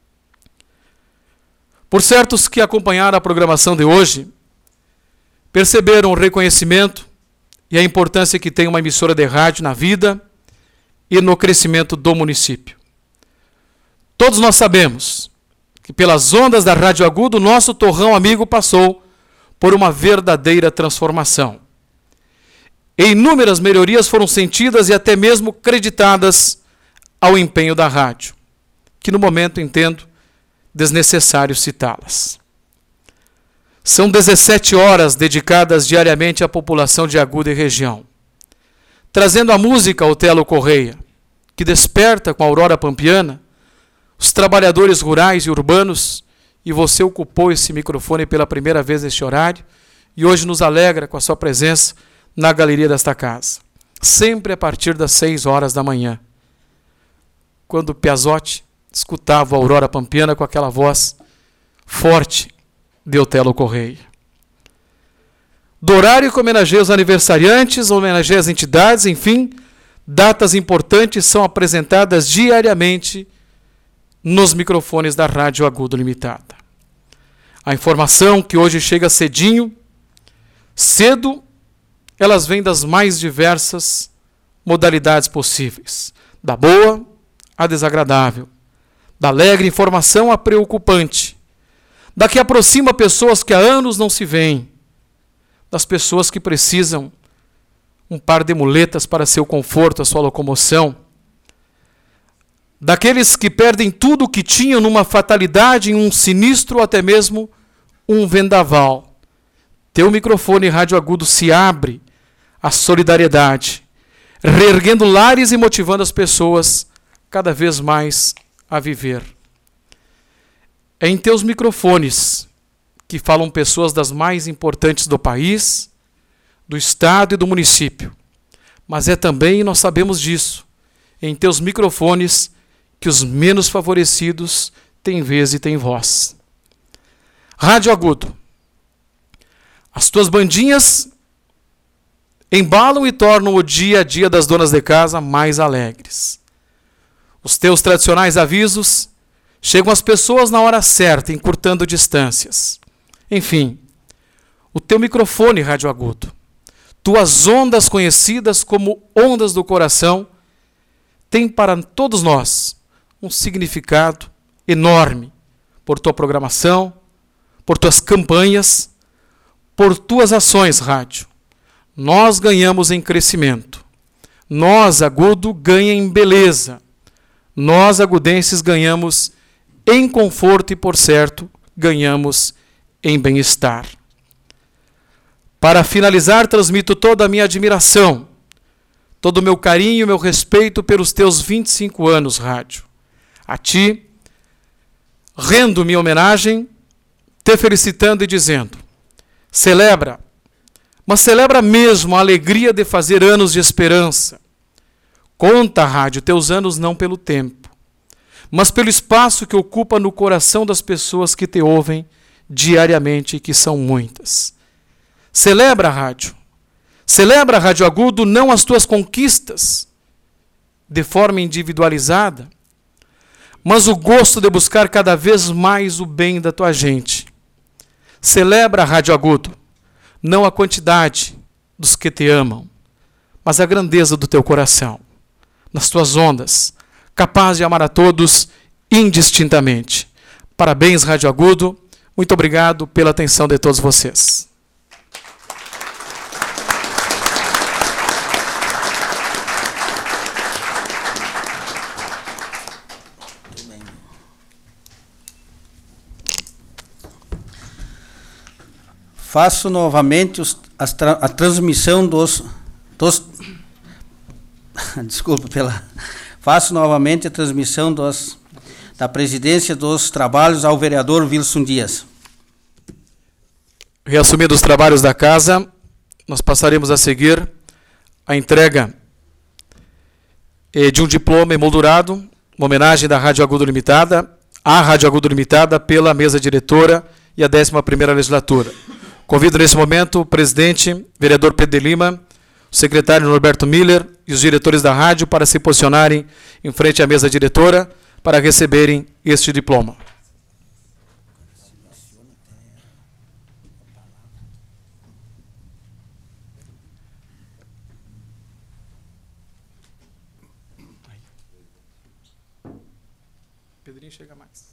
Por certos que acompanharam a programação de hoje, perceberam o reconhecimento e a importância que tem uma emissora de rádio na vida e no crescimento do município. Todos nós sabemos que pelas ondas da Rádio Agudo, nosso torrão amigo passou por uma verdadeira transformação. E inúmeras melhorias foram sentidas e até mesmo creditadas ao empenho da rádio, que no momento entendo desnecessário citá-las. São 17 horas dedicadas diariamente à população de Agudo e região, trazendo a música Otelo Correia, que desperta com a aurora pampiana os trabalhadores rurais e urbanos, e você ocupou esse microfone pela primeira vez neste horário, e hoje nos alegra com a sua presença na galeria desta casa, sempre a partir das 6 horas da manhã, quando Piazzotti escutava a aurora pampiana com aquela voz forte de Otelo Correia. Do horário que homenageia os aniversariantes, homenageia as entidades, enfim, datas importantes são apresentadas diariamente nos microfones da Rádio Agudo Limitada. A informação que hoje chega cedinho Cedo, elas vêm das mais diversas modalidades possíveis, da boa à desagradável, da alegre informação à preocupante, da que aproxima pessoas que há anos não se veem, das pessoas que precisam um par de muletas para seu conforto, a sua locomoção, daqueles que perdem tudo o que tinham numa fatalidade, em um sinistro ou até mesmo um vendaval. Teu microfone rádio agudo se abre à solidariedade, reerguendo lares e motivando as pessoas cada vez mais a viver. É em teus microfones que falam pessoas das mais importantes do país, do estado e do município. Mas é também, e nós sabemos disso, em teus microfones que os menos favorecidos têm vez e têm voz. Rádio agudo. As tuas bandinhas embalam e tornam o dia a dia das donas de casa mais alegres. Os teus tradicionais avisos chegam às pessoas na hora certa, encurtando distâncias. Enfim, o teu microfone rádio agudo, tuas ondas conhecidas como ondas do coração, tem para todos nós um significado enorme por tua programação, por tuas campanhas, por tuas ações, rádio. Nós ganhamos em crescimento. Nós, agudo, ganha em beleza. Nós, agudenses, ganhamos em conforto e, por certo, ganhamos em bem-estar. Para finalizar, transmito toda a minha admiração, todo o meu carinho e meu respeito pelos teus 25 anos, rádio. A ti, rendo minha homenagem, te felicitando e dizendo: celebra, mas celebra mesmo a alegria de fazer anos de esperança. Conta, rádio, teus anos não pelo tempo, mas pelo espaço que ocupa no coração das pessoas que te ouvem diariamente, que são muitas. Celebra, rádio. Celebra, rádio agudo, não as tuas conquistas de forma individualizada, mas o gosto de buscar cada vez mais o bem da tua gente. Celebra, rádio agudo, não a quantidade dos que te amam, mas a grandeza do teu coração, nas tuas ondas, capaz de amar a todos indistintamente. Parabéns, rádio agudo. Muito obrigado pela atenção de todos vocês. Faço novamente a transmissão Faço novamente a transmissão da presidência dos trabalhos ao vereador Wilson Dias. Reassumindo os trabalhos da casa, nós passaremos a seguir a entrega de um diploma emoldurado, uma homenagem da Rádio Agudo Limitada, à Rádio Agudo Limitada, pela mesa diretora e a 11ª legislatura. Convido nesse momento o presidente, vereador Pedro de Lima, o secretário Norberto Miller e os diretores da rádio para se posicionarem em frente à mesa diretora para receberem este diploma. Pedrinho chega mais.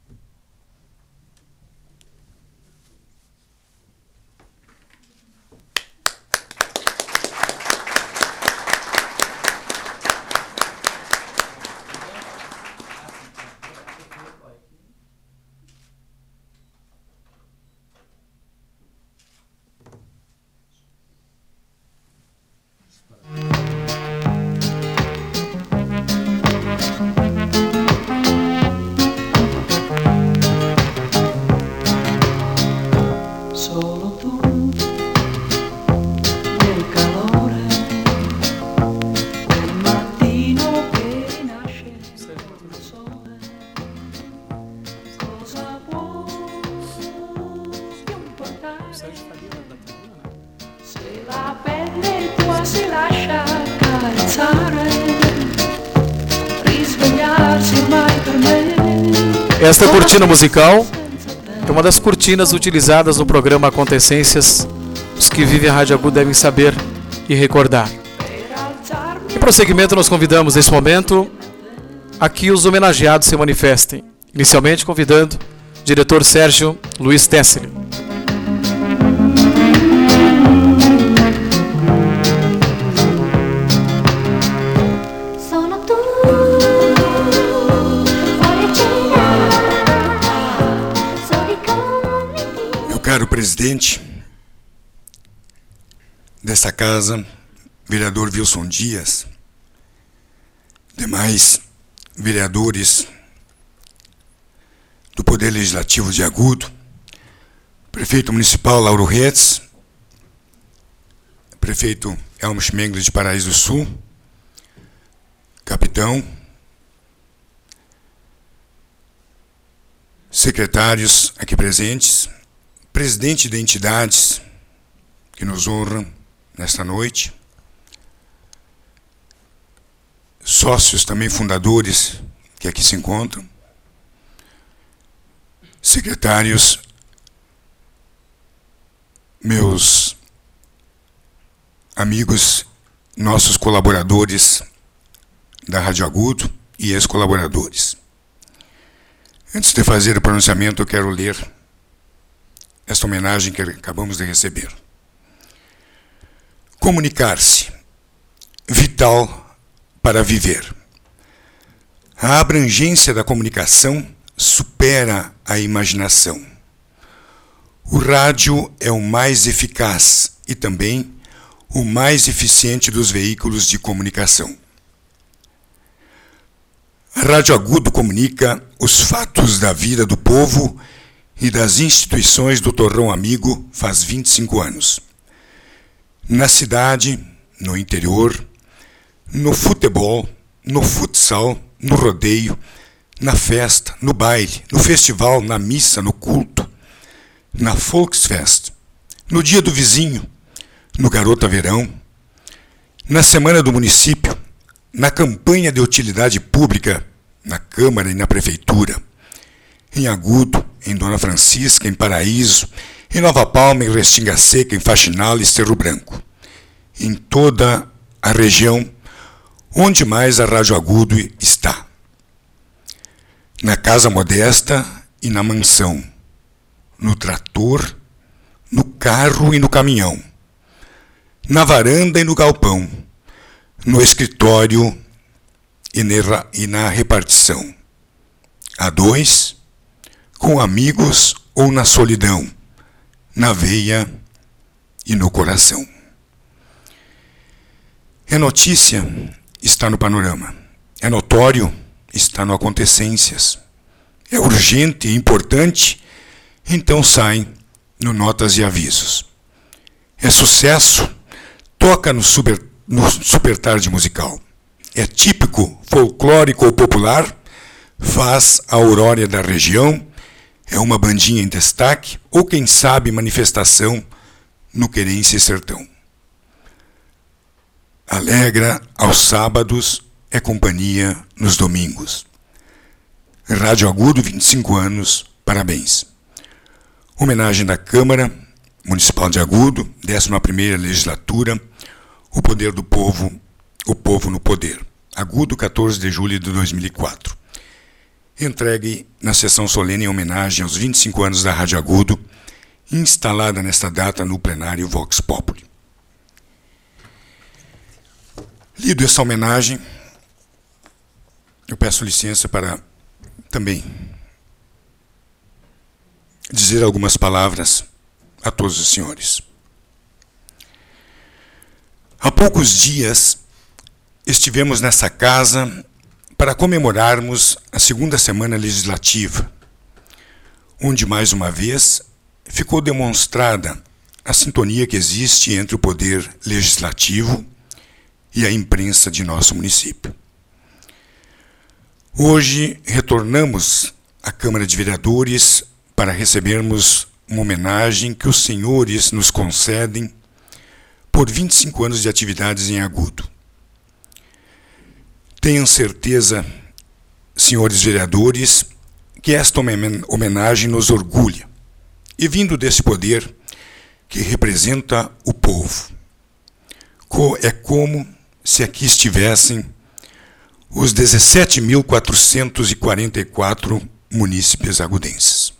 Esta cortina musical é uma das cortinas utilizadas no programa Acontecências os que vivem a Rádio Agudo devem saber e recordar. Em prosseguimento, nós convidamos nesse momento a que os homenageados se manifestem. Inicialmente convidando o diretor Sérgio Luiz Tesseli. Meu caro presidente desta casa, vereador Wilson Dias, demais vereadores do Poder Legislativo de Agudo, prefeito municipal Lauro Retz, prefeito Elmo Schmengler de Paraíso do Sul, capitão, secretários aqui presentes, presidente de entidades que nos honram nesta noite, sócios também fundadores que aqui se encontram, secretários, meus amigos, nossos colaboradores da Rádio Agudo e ex-colaboradores. Antes de fazer o pronunciamento, eu quero ler esta homenagem que acabamos de receber. Comunicar-se, vital para viver. A abrangência da comunicação supera a imaginação. O rádio é o mais eficaz e também o mais eficiente dos veículos de comunicação. A Rádio Agudo comunica os fatos da vida do povo e das instituições do Torrão Amigo faz 25 anos. Na cidade, no interior, no futebol, no futsal, no rodeio, na festa, no baile, no festival, na missa, no culto, na Volksfest, no dia do vizinho, no Garota Verão, na semana do município, na campanha de utilidade pública, na Câmara e na Prefeitura, em Agudo, em Dona Francisca, em Paraíso, em Nova Palma, em Restinga Seca, em Faxinal e Cerro Branco. Em toda a região, onde mais a Rádio Agudo está. Na casa modesta e na mansão, no trator, no carro e no caminhão, na varanda e no galpão, no escritório e na repartição. A dois, com amigos ou na solidão, na veia e no coração. É notícia, está no panorama. É notório, está no acontecências. É urgente e importante, então sai no notas e avisos. É sucesso, toca no super tarde musical. É típico, folclórico ou popular, faz a aurora da região, é uma bandinha em destaque, ou quem sabe manifestação no Querência e Sertão. Alegra aos sábados, é companhia nos domingos. Rádio Agudo, 25 anos, parabéns. Homenagem da Câmara Municipal de Agudo, 11ª Legislatura, o poder do povo, o povo no poder. Agudo, 14 de julho de 2004. Entregue na sessão solene em homenagem aos 25 anos da Rádio Agudo, instalada nesta data no plenário Vox Populi. Lido essa homenagem, eu peço licença para também dizer algumas palavras a todos os senhores. Há poucos dias estivemos nessa casa para comemorarmos a segunda semana legislativa, onde mais uma vez ficou demonstrada a sintonia que existe entre o poder legislativo e a imprensa de nosso município. Hoje retornamos à Câmara de Vereadores para recebermos uma homenagem que os senhores nos concedem por 25 anos de atividades em Agudo. Tenham certeza, senhores vereadores, que esta homenagem nos orgulha. E vindo desse poder, que representa o povo. É como se aqui estivessem os 17.444 munícipes agudenses.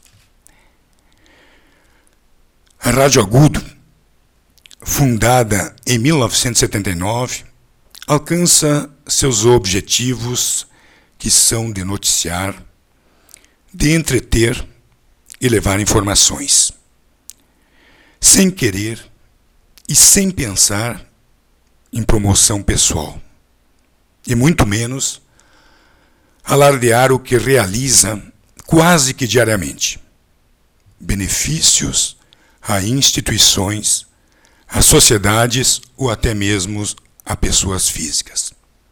A Rádio Agudo, fundada em 1979, alcança seus objetivos, que são de noticiar, de entreter e levar informações, sem querer e sem pensar em promoção pessoal, e muito menos alardear o que realiza quase que diariamente: benefícios a instituições, a sociedades ou até mesmo a pessoas físicas.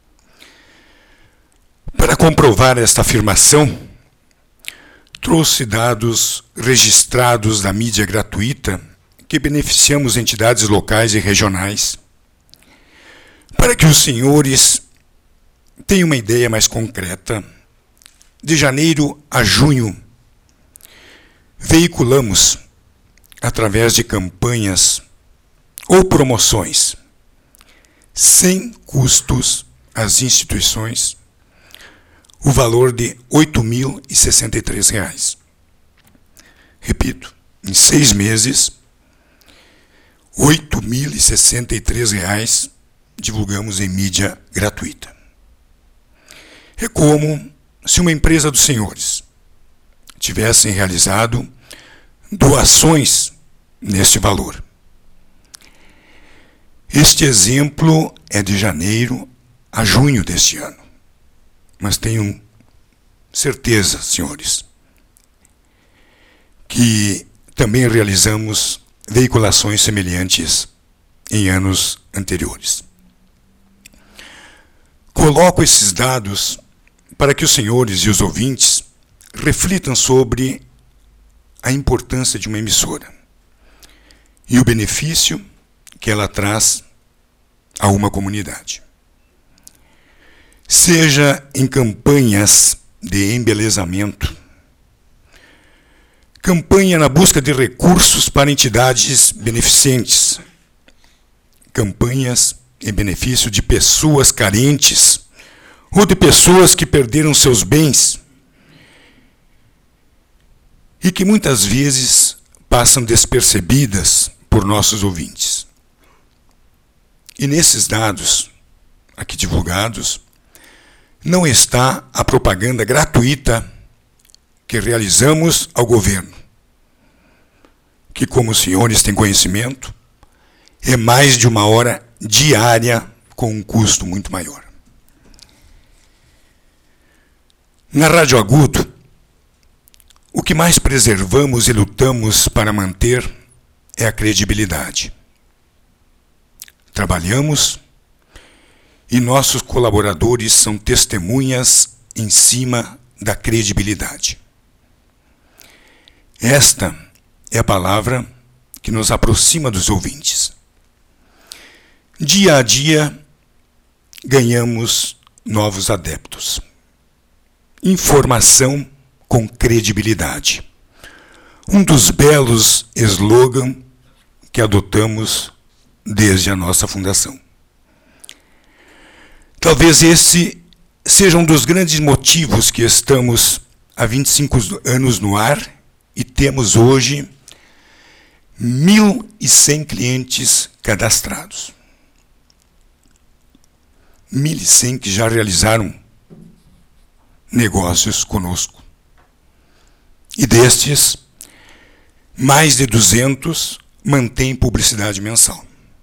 Para comprovar esta afirmação, trouxe dados registrados da mídia gratuita que beneficiamos entidades locais e regionais, para que os senhores tenham uma ideia mais concreta. De janeiro a junho, veiculamos, através de campanhas ou promoções, sem custos às instituições, o valor de R$ 8.063. Repito, em 6 meses, R$ 8.063 divulgamos em mídia gratuita. É como se uma empresa dos senhores tivessem realizado doações neste valor. Este exemplo é de janeiro a junho deste ano. Mas tenho certeza, senhores, que também realizamos veiculações semelhantes em anos anteriores. Coloco esses dados para que os senhores e os ouvintes reflitam sobre a importância de uma emissora e o benefício que ela traz a uma comunidade. Seja em campanhas de embelezamento, campanha na busca de recursos para entidades beneficentes, campanhas em benefício de pessoas carentes ou de pessoas que perderam seus bens e que muitas vezes passam despercebidas por nossos ouvintes. E nesses dados aqui divulgados, não está a propaganda gratuita que realizamos ao governo, que, como os senhores têm conhecimento, é mais de 1 hora diária com um custo muito maior. Na Rádio Agudo, o que mais preservamos e lutamos para manter é a credibilidade. Trabalhamos e nossos colaboradores são testemunhas em cima da credibilidade. Esta é a palavra que nos aproxima dos ouvintes. Dia a dia, ganhamos novos adeptos. Informação com credibilidade. Um dos belos slogans que adotamos desde a nossa fundação. Talvez esse seja um dos grandes motivos que estamos há 25 anos no ar e temos hoje 1.100 clientes cadastrados. 1.100 que já realizaram negócios conosco. E destes, mais de 200 mantêm publicidade mensal,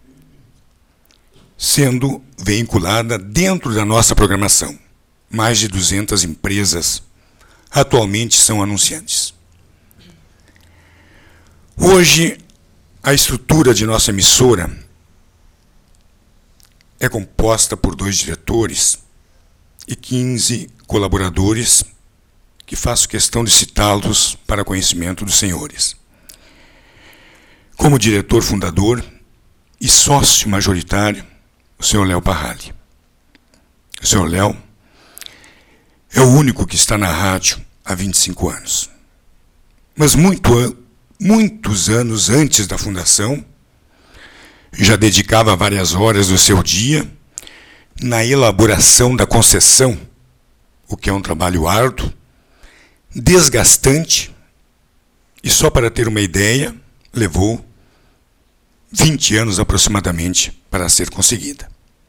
sendo veiculada dentro da nossa programação. Mais de 200 empresas atualmente são anunciantes. Hoje, a estrutura de nossa emissora é composta por 2 diretores e 15 colaboradores, que faço questão de citá-los para conhecimento dos senhores. Como diretor fundador e sócio majoritário, o senhor Léo Parrali. O senhor Léo é o único que está na rádio há 25 anos. Mas muito muitos anos antes da fundação, já dedicava várias horas do seu dia na elaboração da concessão, o que é um trabalho árduo, desgastante, e só para ter uma ideia, levou 20 anos aproximadamente para ser conseguida.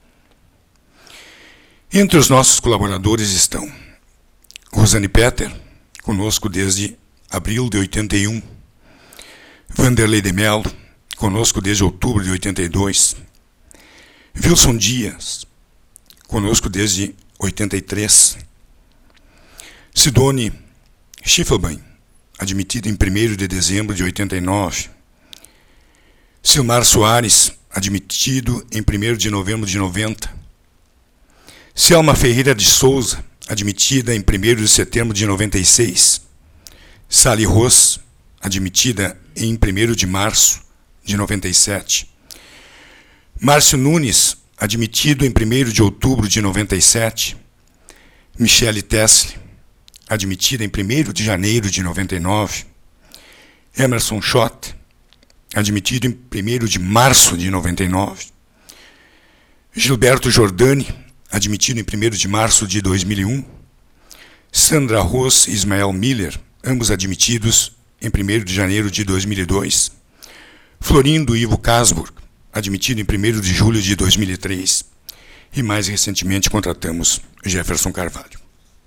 Entre os nossos colaboradores estão Rosane Peter, conosco desde abril de 81, Vanderlei de Mello, conosco desde outubro de 82, Wilson Dias, conosco desde 83, Sidone Schiffelbein, admitida em 1º de dezembro de 89, Silmar Soares, admitido em 1º de novembro de 90, Selma Ferreira de Souza, admitida em 1º de setembro de 96, Sally Ross, admitida em 1º de março de 97, Márcio Nunes, admitido em 1º de outubro de 97, Michele Tesle, admitida em 1º de janeiro de 99, Emerson Schott, admitido em 1º de março de 99, Gilberto Giordani, admitido em 1º de março de 2001, Sandra Ross e Ismael Miller, ambos admitidos em 1º de janeiro de 2002, Florindo Ivo Casburg, admitido em 1º de julho de 2003, e mais recentemente contratamos Jefferson Carvalho.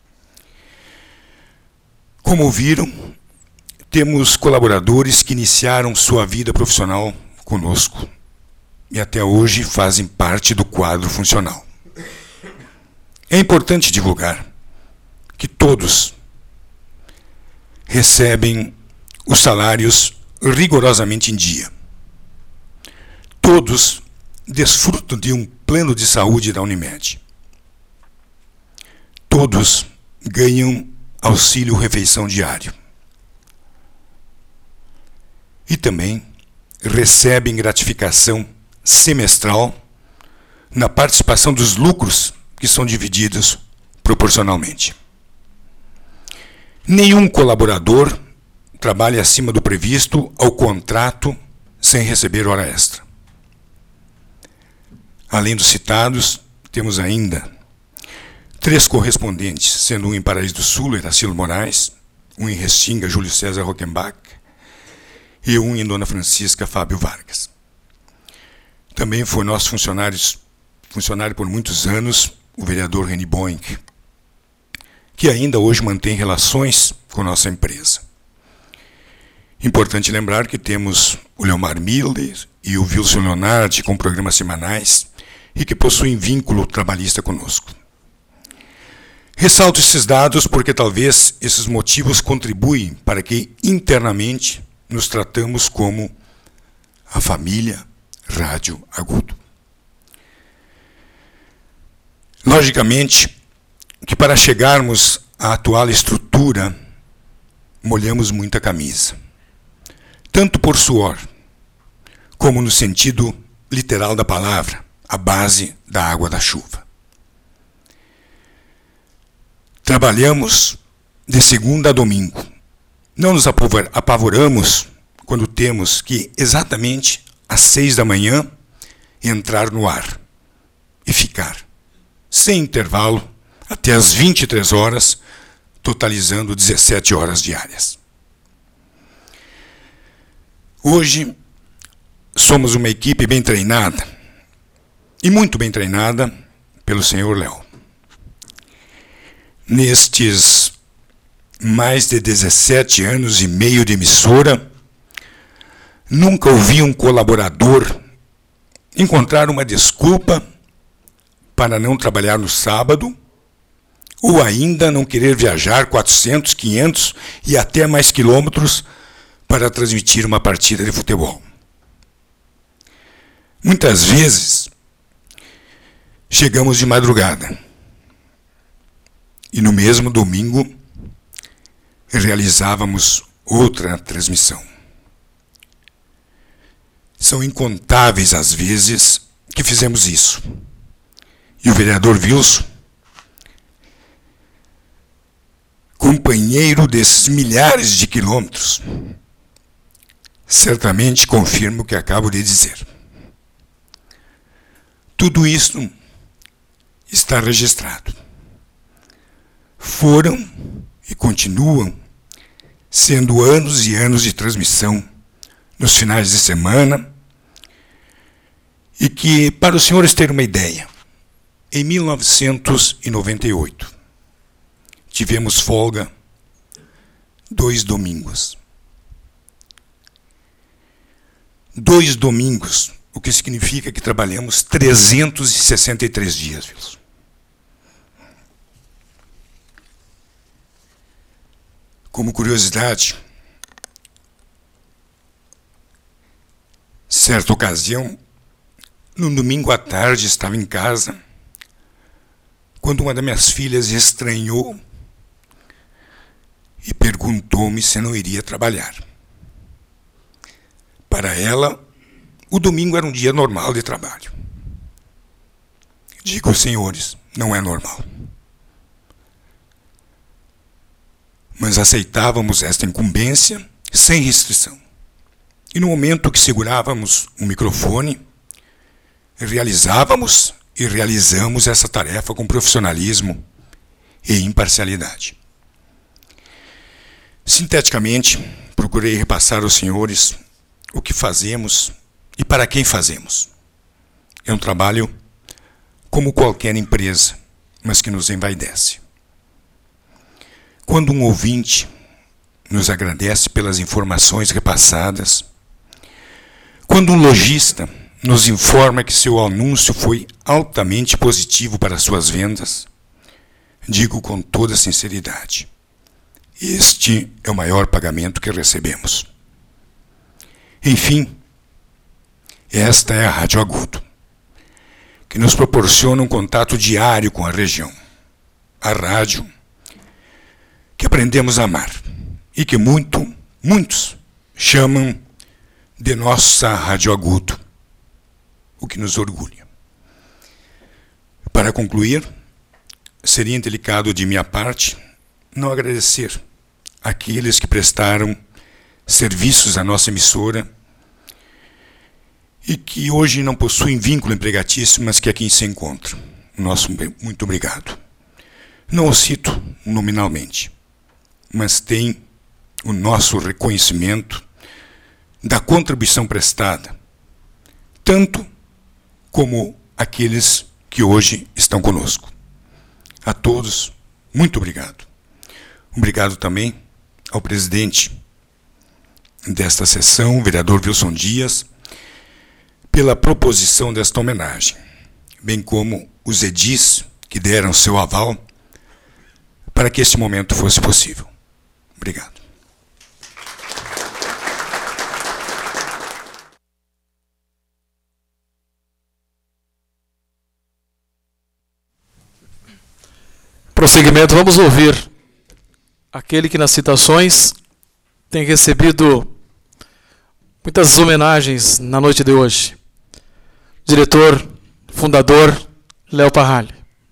Como viram, temos colaboradores que iniciaram sua vida profissional conosco e até hoje fazem parte do quadro funcional. É importante divulgar que todos recebem os salários rigorosamente em dia. Todos desfrutam de um plano de saúde da Unimed. Todos ganham auxílio refeição diário. E também recebem gratificação semestral na participação dos lucros que são divididos proporcionalmente. Nenhum colaborador trabalha acima do previsto ao contrato sem receber hora extra. Além dos citados, temos ainda 3 correspondentes, sendo um em Paraíso do Sul, Heracilo Moraes, um em Restinga, Júlio César Rockenbach, e um em Dona Francisca, Fábio Vargas. Também foi nosso funcionário por muitos anos, o vereador Reni Boing, que ainda hoje mantém relações com nossa empresa. Importante lembrar que temos o Leomar Miller e o Wilson Leonardi com programas semanais e que possuem vínculo trabalhista conosco. Ressalto esses dados porque talvez esses motivos contribuem para que internamente nos tratamos como a família Rádio Agudo. Logicamente que para chegarmos à atual estrutura, molhamos muita camisa, tanto por suor, como no sentido literal da palavra, a base da água da chuva. Trabalhamos de segunda a domingo. Não nos apavoramos quando temos que, exatamente às 6 da manhã, entrar no ar e ficar, sem intervalo, até às 23 horas, totalizando 17 horas diárias. Hoje, somos uma equipe bem treinada, e muito bem treinada pelo senhor Léo. Nestes mais de 17 anos e meio de emissora, nunca ouvi um colaborador encontrar uma desculpa para não trabalhar no sábado, ou ainda não querer viajar 400, 500 e até mais quilômetros para transmitir uma partida de futebol. Muitas vezes, chegamos de madrugada e no mesmo domingo realizávamos outra transmissão. São incontáveis as vezes que fizemos isso. E o vereador Wilson, companheiro desses milhares de quilômetros, certamente confirma o que acabo de dizer. Tudo isso está registrado. Foram e continuam sendo anos e anos de transmissão nos finais de semana, e que, para os senhores terem uma ideia, em 1998, tivemos folga 2 domingos. 2 domingos, o que significa que trabalhamos 363 dias, Wilson. Como curiosidade, certa ocasião, no domingo à tarde, estava em casa, quando uma das minhas filhas estranhou e perguntou-me se não iria trabalhar. Para ela, o domingo era um dia normal de trabalho. Digo, senhores, não é normal. Mas aceitávamos esta incumbência sem restrição. E no momento que segurávamos o microfone, realizávamos e realizamos essa tarefa com profissionalismo e imparcialidade. Sinteticamente, procurei repassar aos senhores o que fazemos e para quem fazemos. É um trabalho como qualquer empresa, mas que nos envaidece. Quando um ouvinte nos agradece pelas informações repassadas, quando um lojista nos informa que seu anúncio foi altamente positivo para suas vendas, digo com toda sinceridade, este é o maior pagamento que recebemos. Enfim, esta é a Rádio Agudo, que nos proporciona um contato diário com a região. A rádio que aprendemos a amar e que muitos chamam de nossa Rádio Agudo, o que nos orgulha. Para concluir, seria indelicado de minha parte não agradecer àqueles que prestaram serviços à nossa emissora e que hoje não possuem vínculo empregatício, mas que aqui se encontram. Nosso muito obrigado. Não o cito nominalmente, mas tem o nosso reconhecimento da contribuição prestada, tanto como aqueles que hoje estão conosco. A todos, muito obrigado. Obrigado também ao presidente desta sessão, o vereador Wilson Dias, pela proposição desta homenagem, bem como os edis que deram seu aval para que esse momento fosse possível. Obrigado. Prosseguimento, vamos ouvir aquele que nas citações tem recebido muitas homenagens na noite de hoje. Diretor, fundador, Léo Parralli.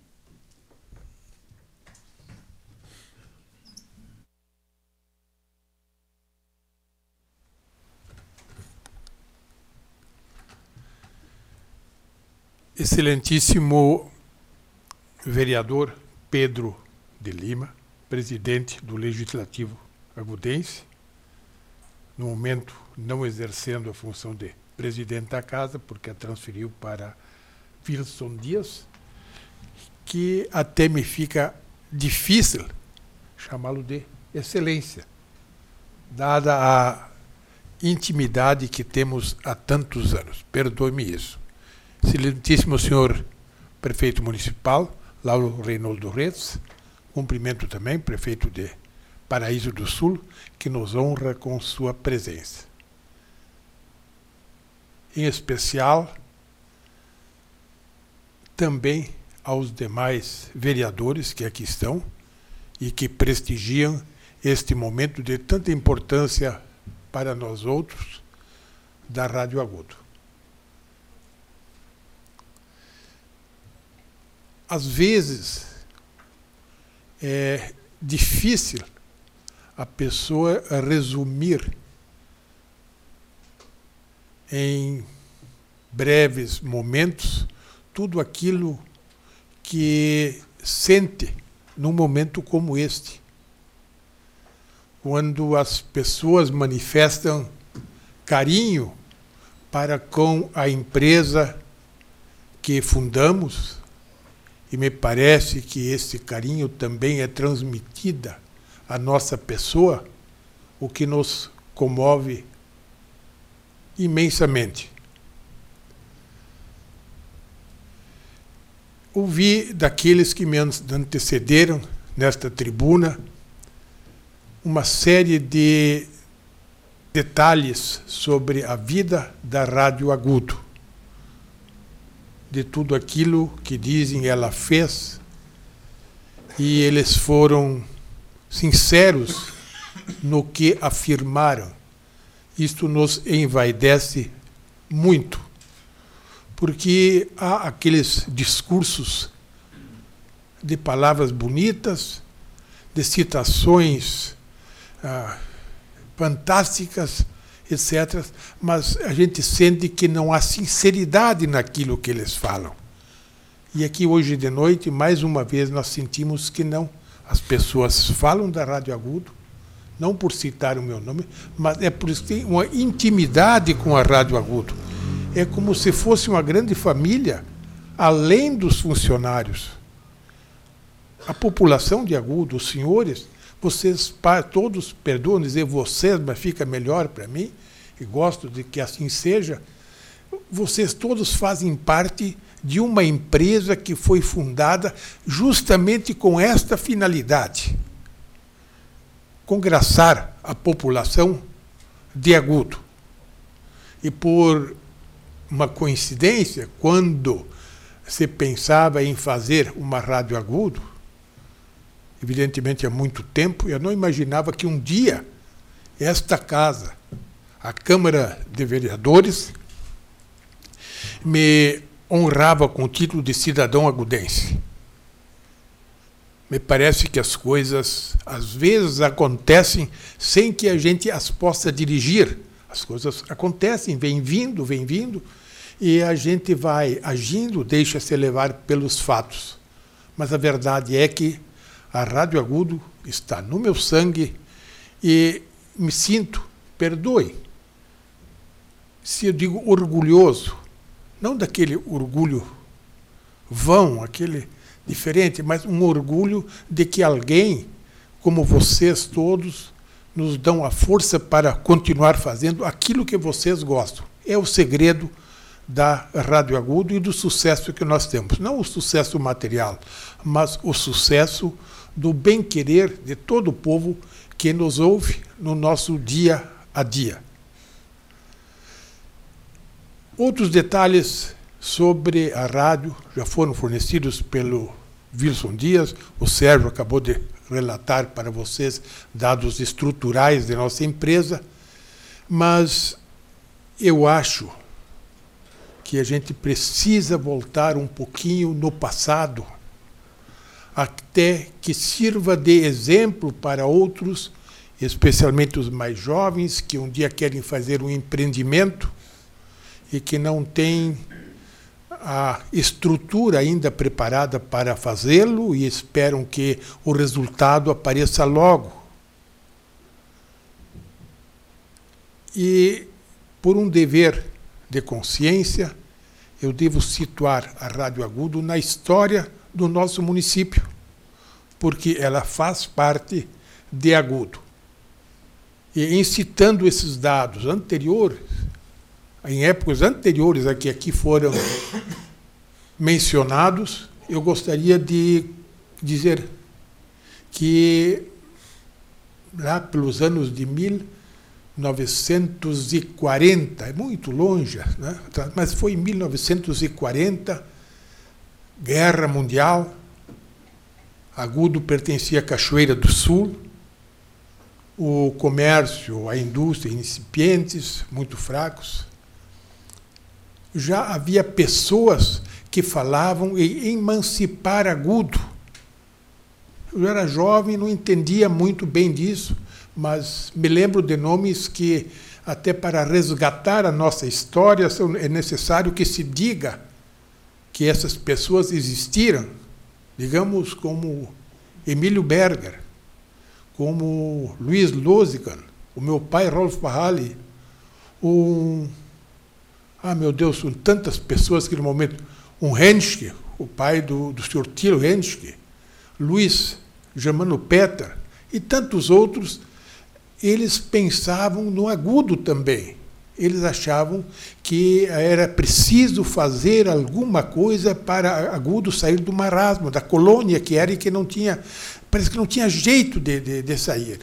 Excelentíssimo vereador Pedro de Lima, presidente do Legislativo agudense, no momento não exercendo a função de presidente da casa, porque a transferiu para Wilson Dias, que até me fica difícil chamá-lo de excelência, dada a intimidade que temos há tantos anos. Perdoe-me isso. Excelentíssimo senhor prefeito municipal, Lauro Reinaldo Reis, cumprimento também, prefeito de Paraíso do Sul, que nos honra com sua presença. Em especial, também aos demais vereadores que aqui estão e que prestigiam este momento de tanta importância para nós outros da Rádio Agudo. Às vezes, é difícil a pessoa resumir em breves momentos tudo aquilo que sente num momento como este, quando as pessoas manifestam carinho para com a empresa que fundamos, e me parece que esse carinho também é transmitida à nossa pessoa, o que nos comove imensamente. Ouvi daqueles que me antecederam nesta tribuna uma série de detalhes sobre a vida da Rádio Agudo, de tudo aquilo que dizem ela fez, e eles foram sinceros no que afirmaram. Isto nos envaidece muito, porque há aqueles discursos de palavras bonitas, de citações fantásticas, etc., mas a gente sente que não há sinceridade naquilo que eles falam. E aqui hoje de noite, mais uma vez, nós sentimos que não. As pessoas falam da Rádio Agudo, não por citar o meu nome, mas é por ter uma intimidade com a Rádio Agudo. É como se fosse uma grande família, além dos funcionários. A população de Agudo, os senhores, vocês todos, perdoam dizer vocês, mas fica melhor para mim, e gosto de que assim seja, vocês todos fazem parte de uma empresa que foi fundada justamente com esta finalidade: congraçar a população de Agudo. E por uma coincidência, quando se pensava em fazer uma Rádio Agudo, evidentemente há muito tempo, eu não imaginava que um dia esta casa, a Câmara de Vereadores, me honrava com o título de cidadão agudense. Me parece que as coisas, às vezes, acontecem sem que a gente as possa dirigir. As coisas acontecem, vem vindo, e a gente vai agindo, deixa-se levar pelos fatos. Mas a verdade é que a Rádio Agudo está no meu sangue e me sinto, perdoe, se eu digo orgulhoso, não daquele orgulho vão, aquele diferente, mas um orgulho de que alguém, como vocês todos, nos dão a força para continuar fazendo aquilo que vocês gostam. É o segredo da Rádio Agudo e do sucesso que nós temos. Não o sucesso material, mas o sucesso do bem-querer de todo o povo que nos ouve no nosso dia a dia. Outros detalhes sobre a rádio já foram fornecidos pelo Wilson Dias. O Sérgio acabou de relatar para vocês dados estruturais de nossa empresa, mas eu acho que a gente precisa voltar um pouquinho no passado, até que sirva de exemplo para outros, especialmente os mais jovens, que um dia querem fazer um empreendimento e que não têm a estrutura ainda preparada para fazê-lo e esperam que o resultado apareça logo. E, por um dever de consciência, eu devo situar a Rádio Agudo na história do nosso município, porque ela faz parte de Agudo. E, em citando esses dados anteriores, em épocas anteriores a que aqui foram mencionados, eu gostaria de dizer que, lá pelos anos de 1940, é muito longe, né? Mas foi em 1940, Guerra Mundial, Agudo pertencia à Cachoeira do Sul, o comércio, a indústria, incipientes, muito fracos. Já havia pessoas que falavam em emancipar Agudo. Eu era jovem, não entendia muito bem disso, mas me lembro de nomes que até para resgatar a nossa história, é necessário que se diga que essas pessoas existiram, digamos, como Emílio Berger, como Luiz Lozigan, o meu pai, Rolf Barrali, meu Deus, são tantas pessoas que no momento... Henschke, o pai do Sr. Thilo Henschke, Luiz Germano Petter e tantos outros, eles pensavam no agudo também. Eles achavam que era preciso fazer alguma coisa para agudo sair do marasmo, da colônia que era e que não tinha, parece que não tinha jeito de sair.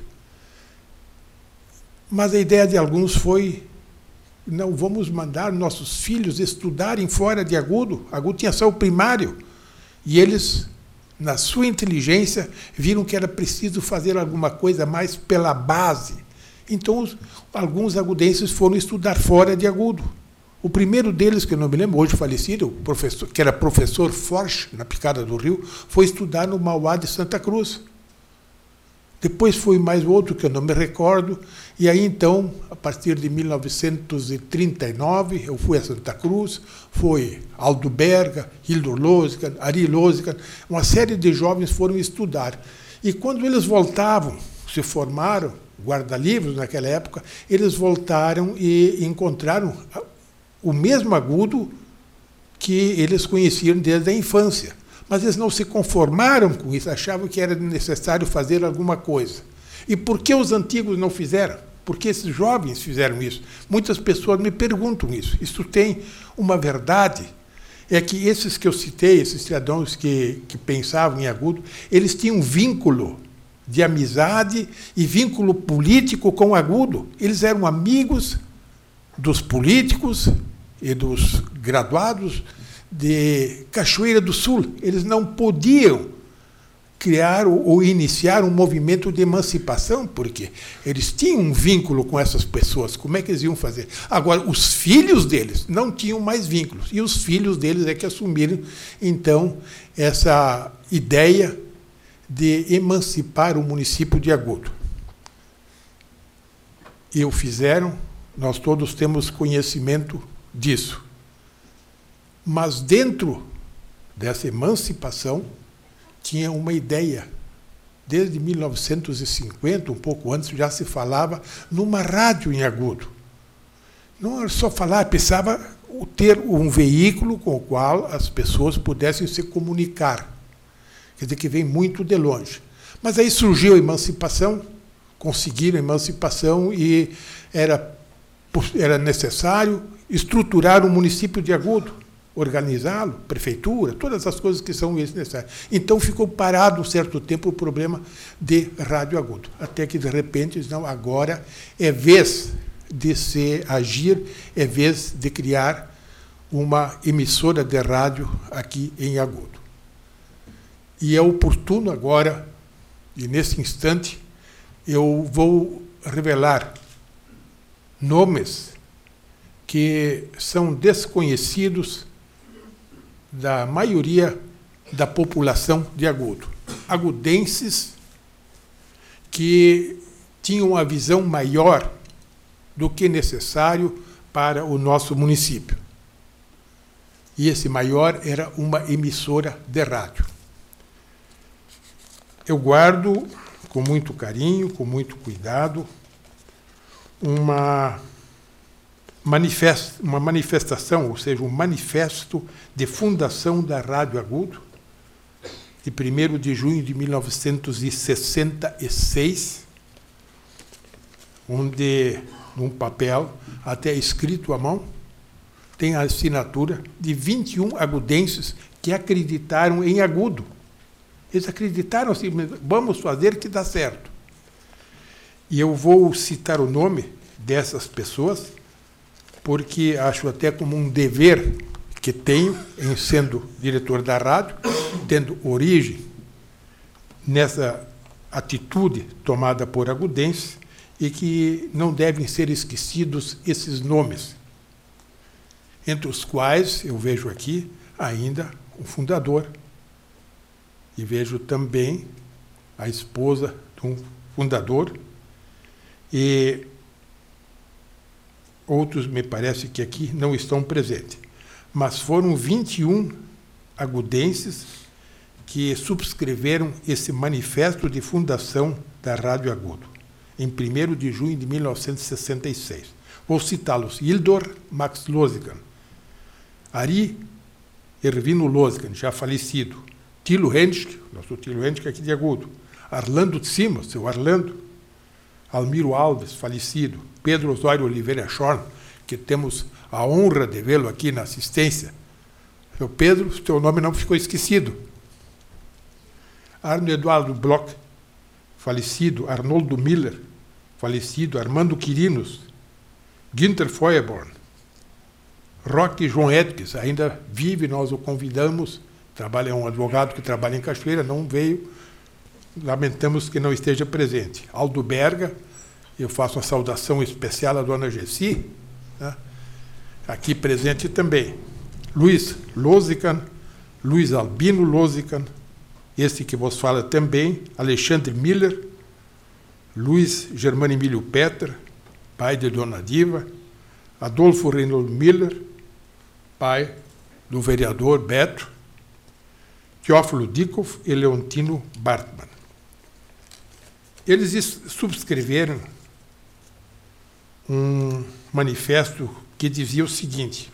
Mas a ideia de alguns foi: não vamos mandar nossos filhos estudarem fora de Agudo. Agudo tinha só o primário. E eles, na sua inteligência, viram que era preciso fazer alguma coisa mais pela base. Então, alguns agudenses foram estudar fora de Agudo. O primeiro deles, que eu não me lembro, hoje falecido, professor, que era professor Forch, na Picada do Rio, foi estudar no Mauá de Santa Cruz. Depois foi mais outro, que eu não me recordo, e aí, então, a partir de 1939, eu fui a Santa Cruz, foi Aldo Berga, Hildur Lozigan, Ari Lozigan, uma série de jovens foram estudar. E quando eles voltavam, se formaram, guarda-livros naquela época, eles voltaram e encontraram o mesmo agudo que eles conheciam desde a infância. Mas eles não se conformaram com isso, achavam que era necessário fazer alguma coisa. E por que os antigos não fizeram? Por que esses jovens fizeram isso? Muitas pessoas me perguntam isso. Isso tem uma verdade, é que esses que eu citei, esses cidadãos que pensavam em Agudo, eles tinham vínculo de amizade e vínculo político com Agudo. Eles eram amigos dos políticos e dos graduados de Cachoeira do Sul. Eles não podiam criar ou iniciar um movimento de emancipação, porque eles tinham um vínculo com essas pessoas. Como é que eles iam fazer? Agora, os filhos deles não tinham mais vínculos, e os filhos deles é que assumiram, então, essa ideia de emancipar o município de Agudo. E o fizeram, nós todos temos conhecimento disso. Mas dentro dessa emancipação tinha uma ideia. Desde 1950, um pouco antes, já se falava numa rádio em Agudo. Não era só falar, precisava ter um veículo com o qual as pessoas pudessem se comunicar. Quer dizer, que vem muito de longe. Mas aí surgiu a emancipação, conseguiram a emancipação e era necessário estruturar o município de Agudo, organizá-lo, prefeitura, todas as coisas que são necessárias. Então ficou parado um certo tempo o problema de rádio Agudo. Até que, de repente, não, agora é vez de se agir, é vez de criar uma emissora de rádio aqui em Agudo. E é oportuno agora, e nesse instante, eu vou revelar nomes que são desconhecidos da maioria da população de Agudo. Agudenses que tinham uma visão maior do que necessário para o nosso município. E esse maior era uma emissora de rádio. Eu guardo com muito carinho, com muito cuidado, uma manifestação, ou seja, um manifesto de fundação da Rádio Agudo, de 1º de junho de 1966, onde, num papel, até escrito à mão, tem a assinatura de 21 agudenses que acreditaram em Agudo. Eles acreditaram assim, vamos fazer que dá certo. E eu vou citar o nome dessas pessoas, porque acho até como um dever que tenho, em sendo diretor da rádio, tendo origem nessa atitude tomada por agudenses, e que não devem ser esquecidos esses nomes, entre os quais eu vejo aqui ainda o fundador, e vejo também a esposa de um fundador, e outros me parece que aqui não estão presentes, mas foram 21 agudenses que subscreveram esse manifesto de fundação da Rádio Agudo, em 1º de junho de 1966. Vou citá-los: Hildor Max Lozigan, Ari Ervino Lozigan, já falecido, Tilo Henschke, nosso Tilo Henschke aqui de Agudo, Arlando Tsima, seu Arlando, Almiro Alves, falecido, Pedro Osório Oliveira Schorn, que temos a honra de vê-lo aqui na assistência. Seu Pedro, seu nome não ficou esquecido. Arno Eduardo Bloch, falecido, Arnoldo Miller, falecido, Armando Quirinos, Günther Feuerborn, Roque João Edques, ainda vive, nós o convidamos, é um advogado que trabalha em Cachoeira, não veio, lamentamos que não esteja presente. Aldo Berga, eu faço uma saudação especial à dona Gessi, né? Aqui presente também. Luiz Lozican, Luiz Albino Lozican, este que vos fala também, Alexandre Miller, Luiz Germano Emílio Petter, pai de Dona Diva, Adolfo Reinhold Miller, pai do vereador Beto, Teófilo Dikhoff e Leontino Bartmann. Eles subscreveram um manifesto que dizia o seguinte: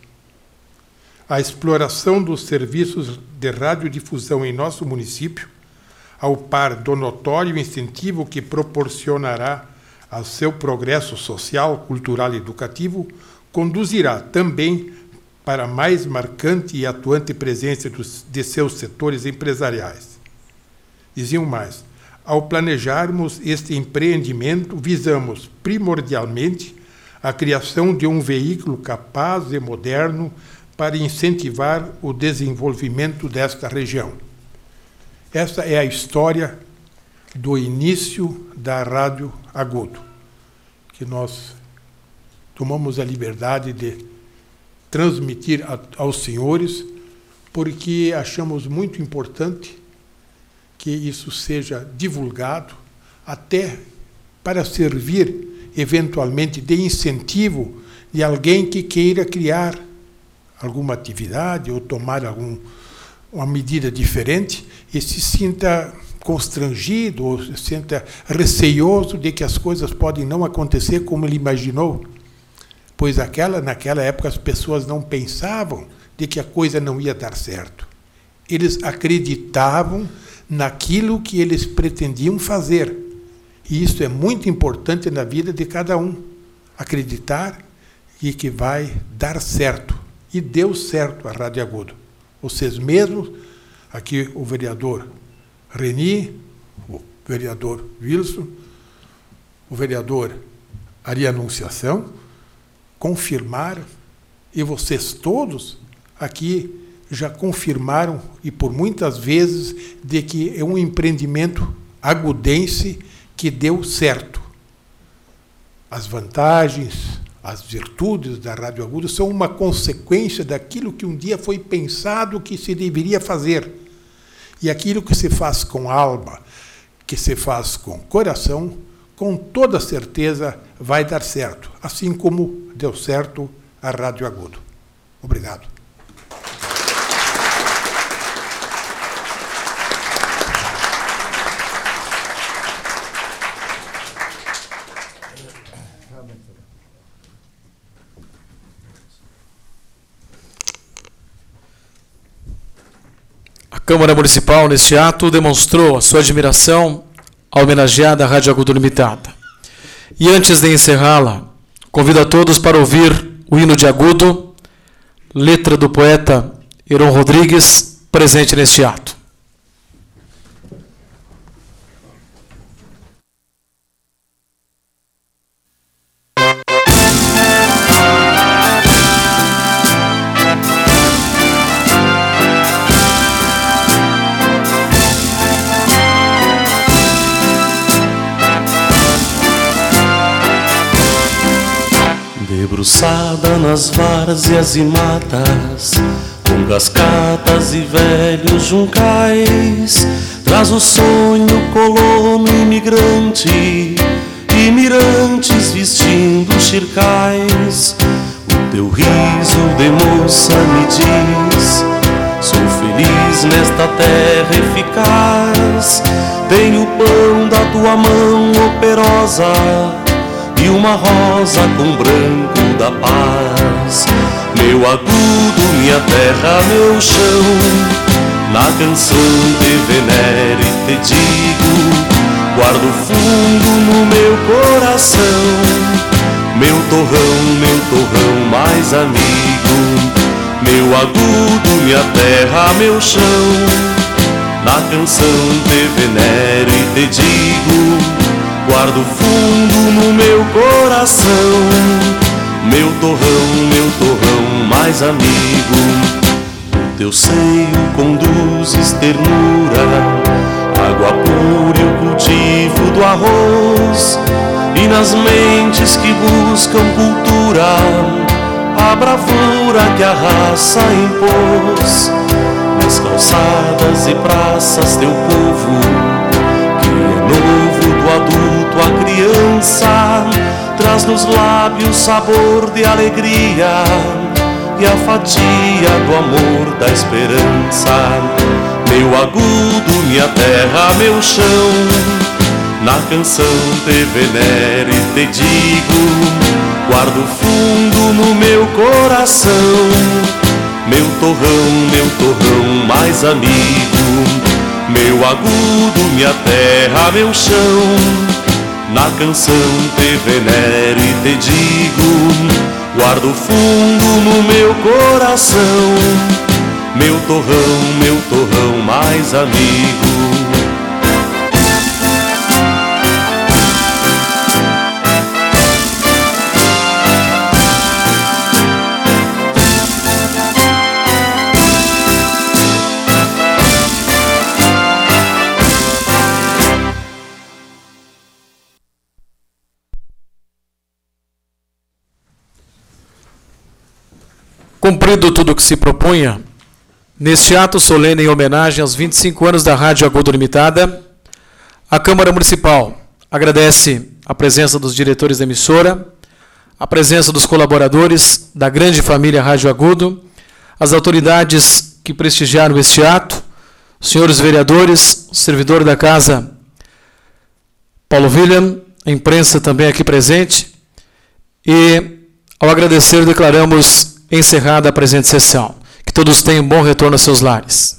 a exploração dos serviços de radiodifusão em nosso município, ao par do notório incentivo que proporcionará ao seu progresso social, cultural e educativo, conduzirá também para a mais marcante e atuante presença de seus setores empresariais. Diziam mais: ao planejarmos este empreendimento, visamos primordialmente a criação de um veículo capaz e moderno para incentivar o desenvolvimento desta região. Esta é a história do início da Rádio Agudo, que nós tomamos a liberdade de transmitir aos senhores, porque achamos muito importante que isso seja divulgado, até para servir, eventualmente, de incentivo de alguém que queira criar alguma atividade ou tomar uma medida diferente e se sinta constrangido ou se sinta receioso de que as coisas podem não acontecer como ele imaginou, pois naquela época as pessoas não pensavam de que a coisa não ia dar certo. Eles acreditavam naquilo que eles pretendiam fazer. E isso é muito importante na vida de cada um. Acreditar e que vai dar certo. E deu certo a Rádio Agudo. Vocês mesmos, aqui o vereador Reni, o vereador Wilson, o vereador Ari Anunciação, confirmaram, e vocês todos aqui já confirmaram, e por muitas vezes, de que é um empreendimento agudense que deu certo. As vantagens, as virtudes da Rádio Agudo são uma consequência daquilo que um dia foi pensado que se deveria fazer. E aquilo que se faz com alma, que se faz com coração, com toda certeza vai dar certo, assim como deu certo a Rádio Agudo. Obrigado. A Câmara Municipal, neste ato, demonstrou a sua admiração à homenageada Rádio Agudo Limitada. E antes de encerrá-la, convido a todos para ouvir o hino de Agudo, letra do poeta Heron Rodrigues, presente neste ato. Debruçada nas várzeas e matas, com cascatas e velhos juncais, traz o sonho colono imigrante e e mirantes vestindo chircais. O teu riso de moça me diz: sou feliz nesta terra eficaz. Tenho o pão da tua mão operosa e uma rosa com branco da paz. Meu agudo, minha terra, meu chão, na canção te venero e te digo: guardo fundo no meu coração, meu torrão mais amigo. Meu agudo, minha terra, meu chão, na canção te venero e te digo: guardo fundo no meu coração, meu torrão mais amigo. O teu seio conduzes ternura, água pura e o cultivo do arroz, e nas mentes que buscam cultura, a bravura que a raça impôs. Nas calçadas e praças teu povo, que é novo do adulto à criança, traz nos lábios sabor de alegria e a fatia do amor da esperança. Meu agudo, minha terra, meu chão, na canção te venero e te digo: guardo fundo no meu coração, meu torrão mais amigo. Meu agudo, minha terra, meu chão, na canção te venero e te digo: guardo fundo no meu coração, meu torrão mais amigo. Cumprido tudo o que se propunha, neste ato solene em homenagem aos 25 anos da Rádio Agudo Limitada, a Câmara Municipal agradece a presença dos diretores da emissora, a presença dos colaboradores da grande família Rádio Agudo, as autoridades que prestigiaram este ato, os senhores vereadores, o servidor da casa Paulo William, a imprensa também aqui presente, e ao agradecer declaramos encerrada a presente sessão. Que todos tenham bom retorno aos seus lares.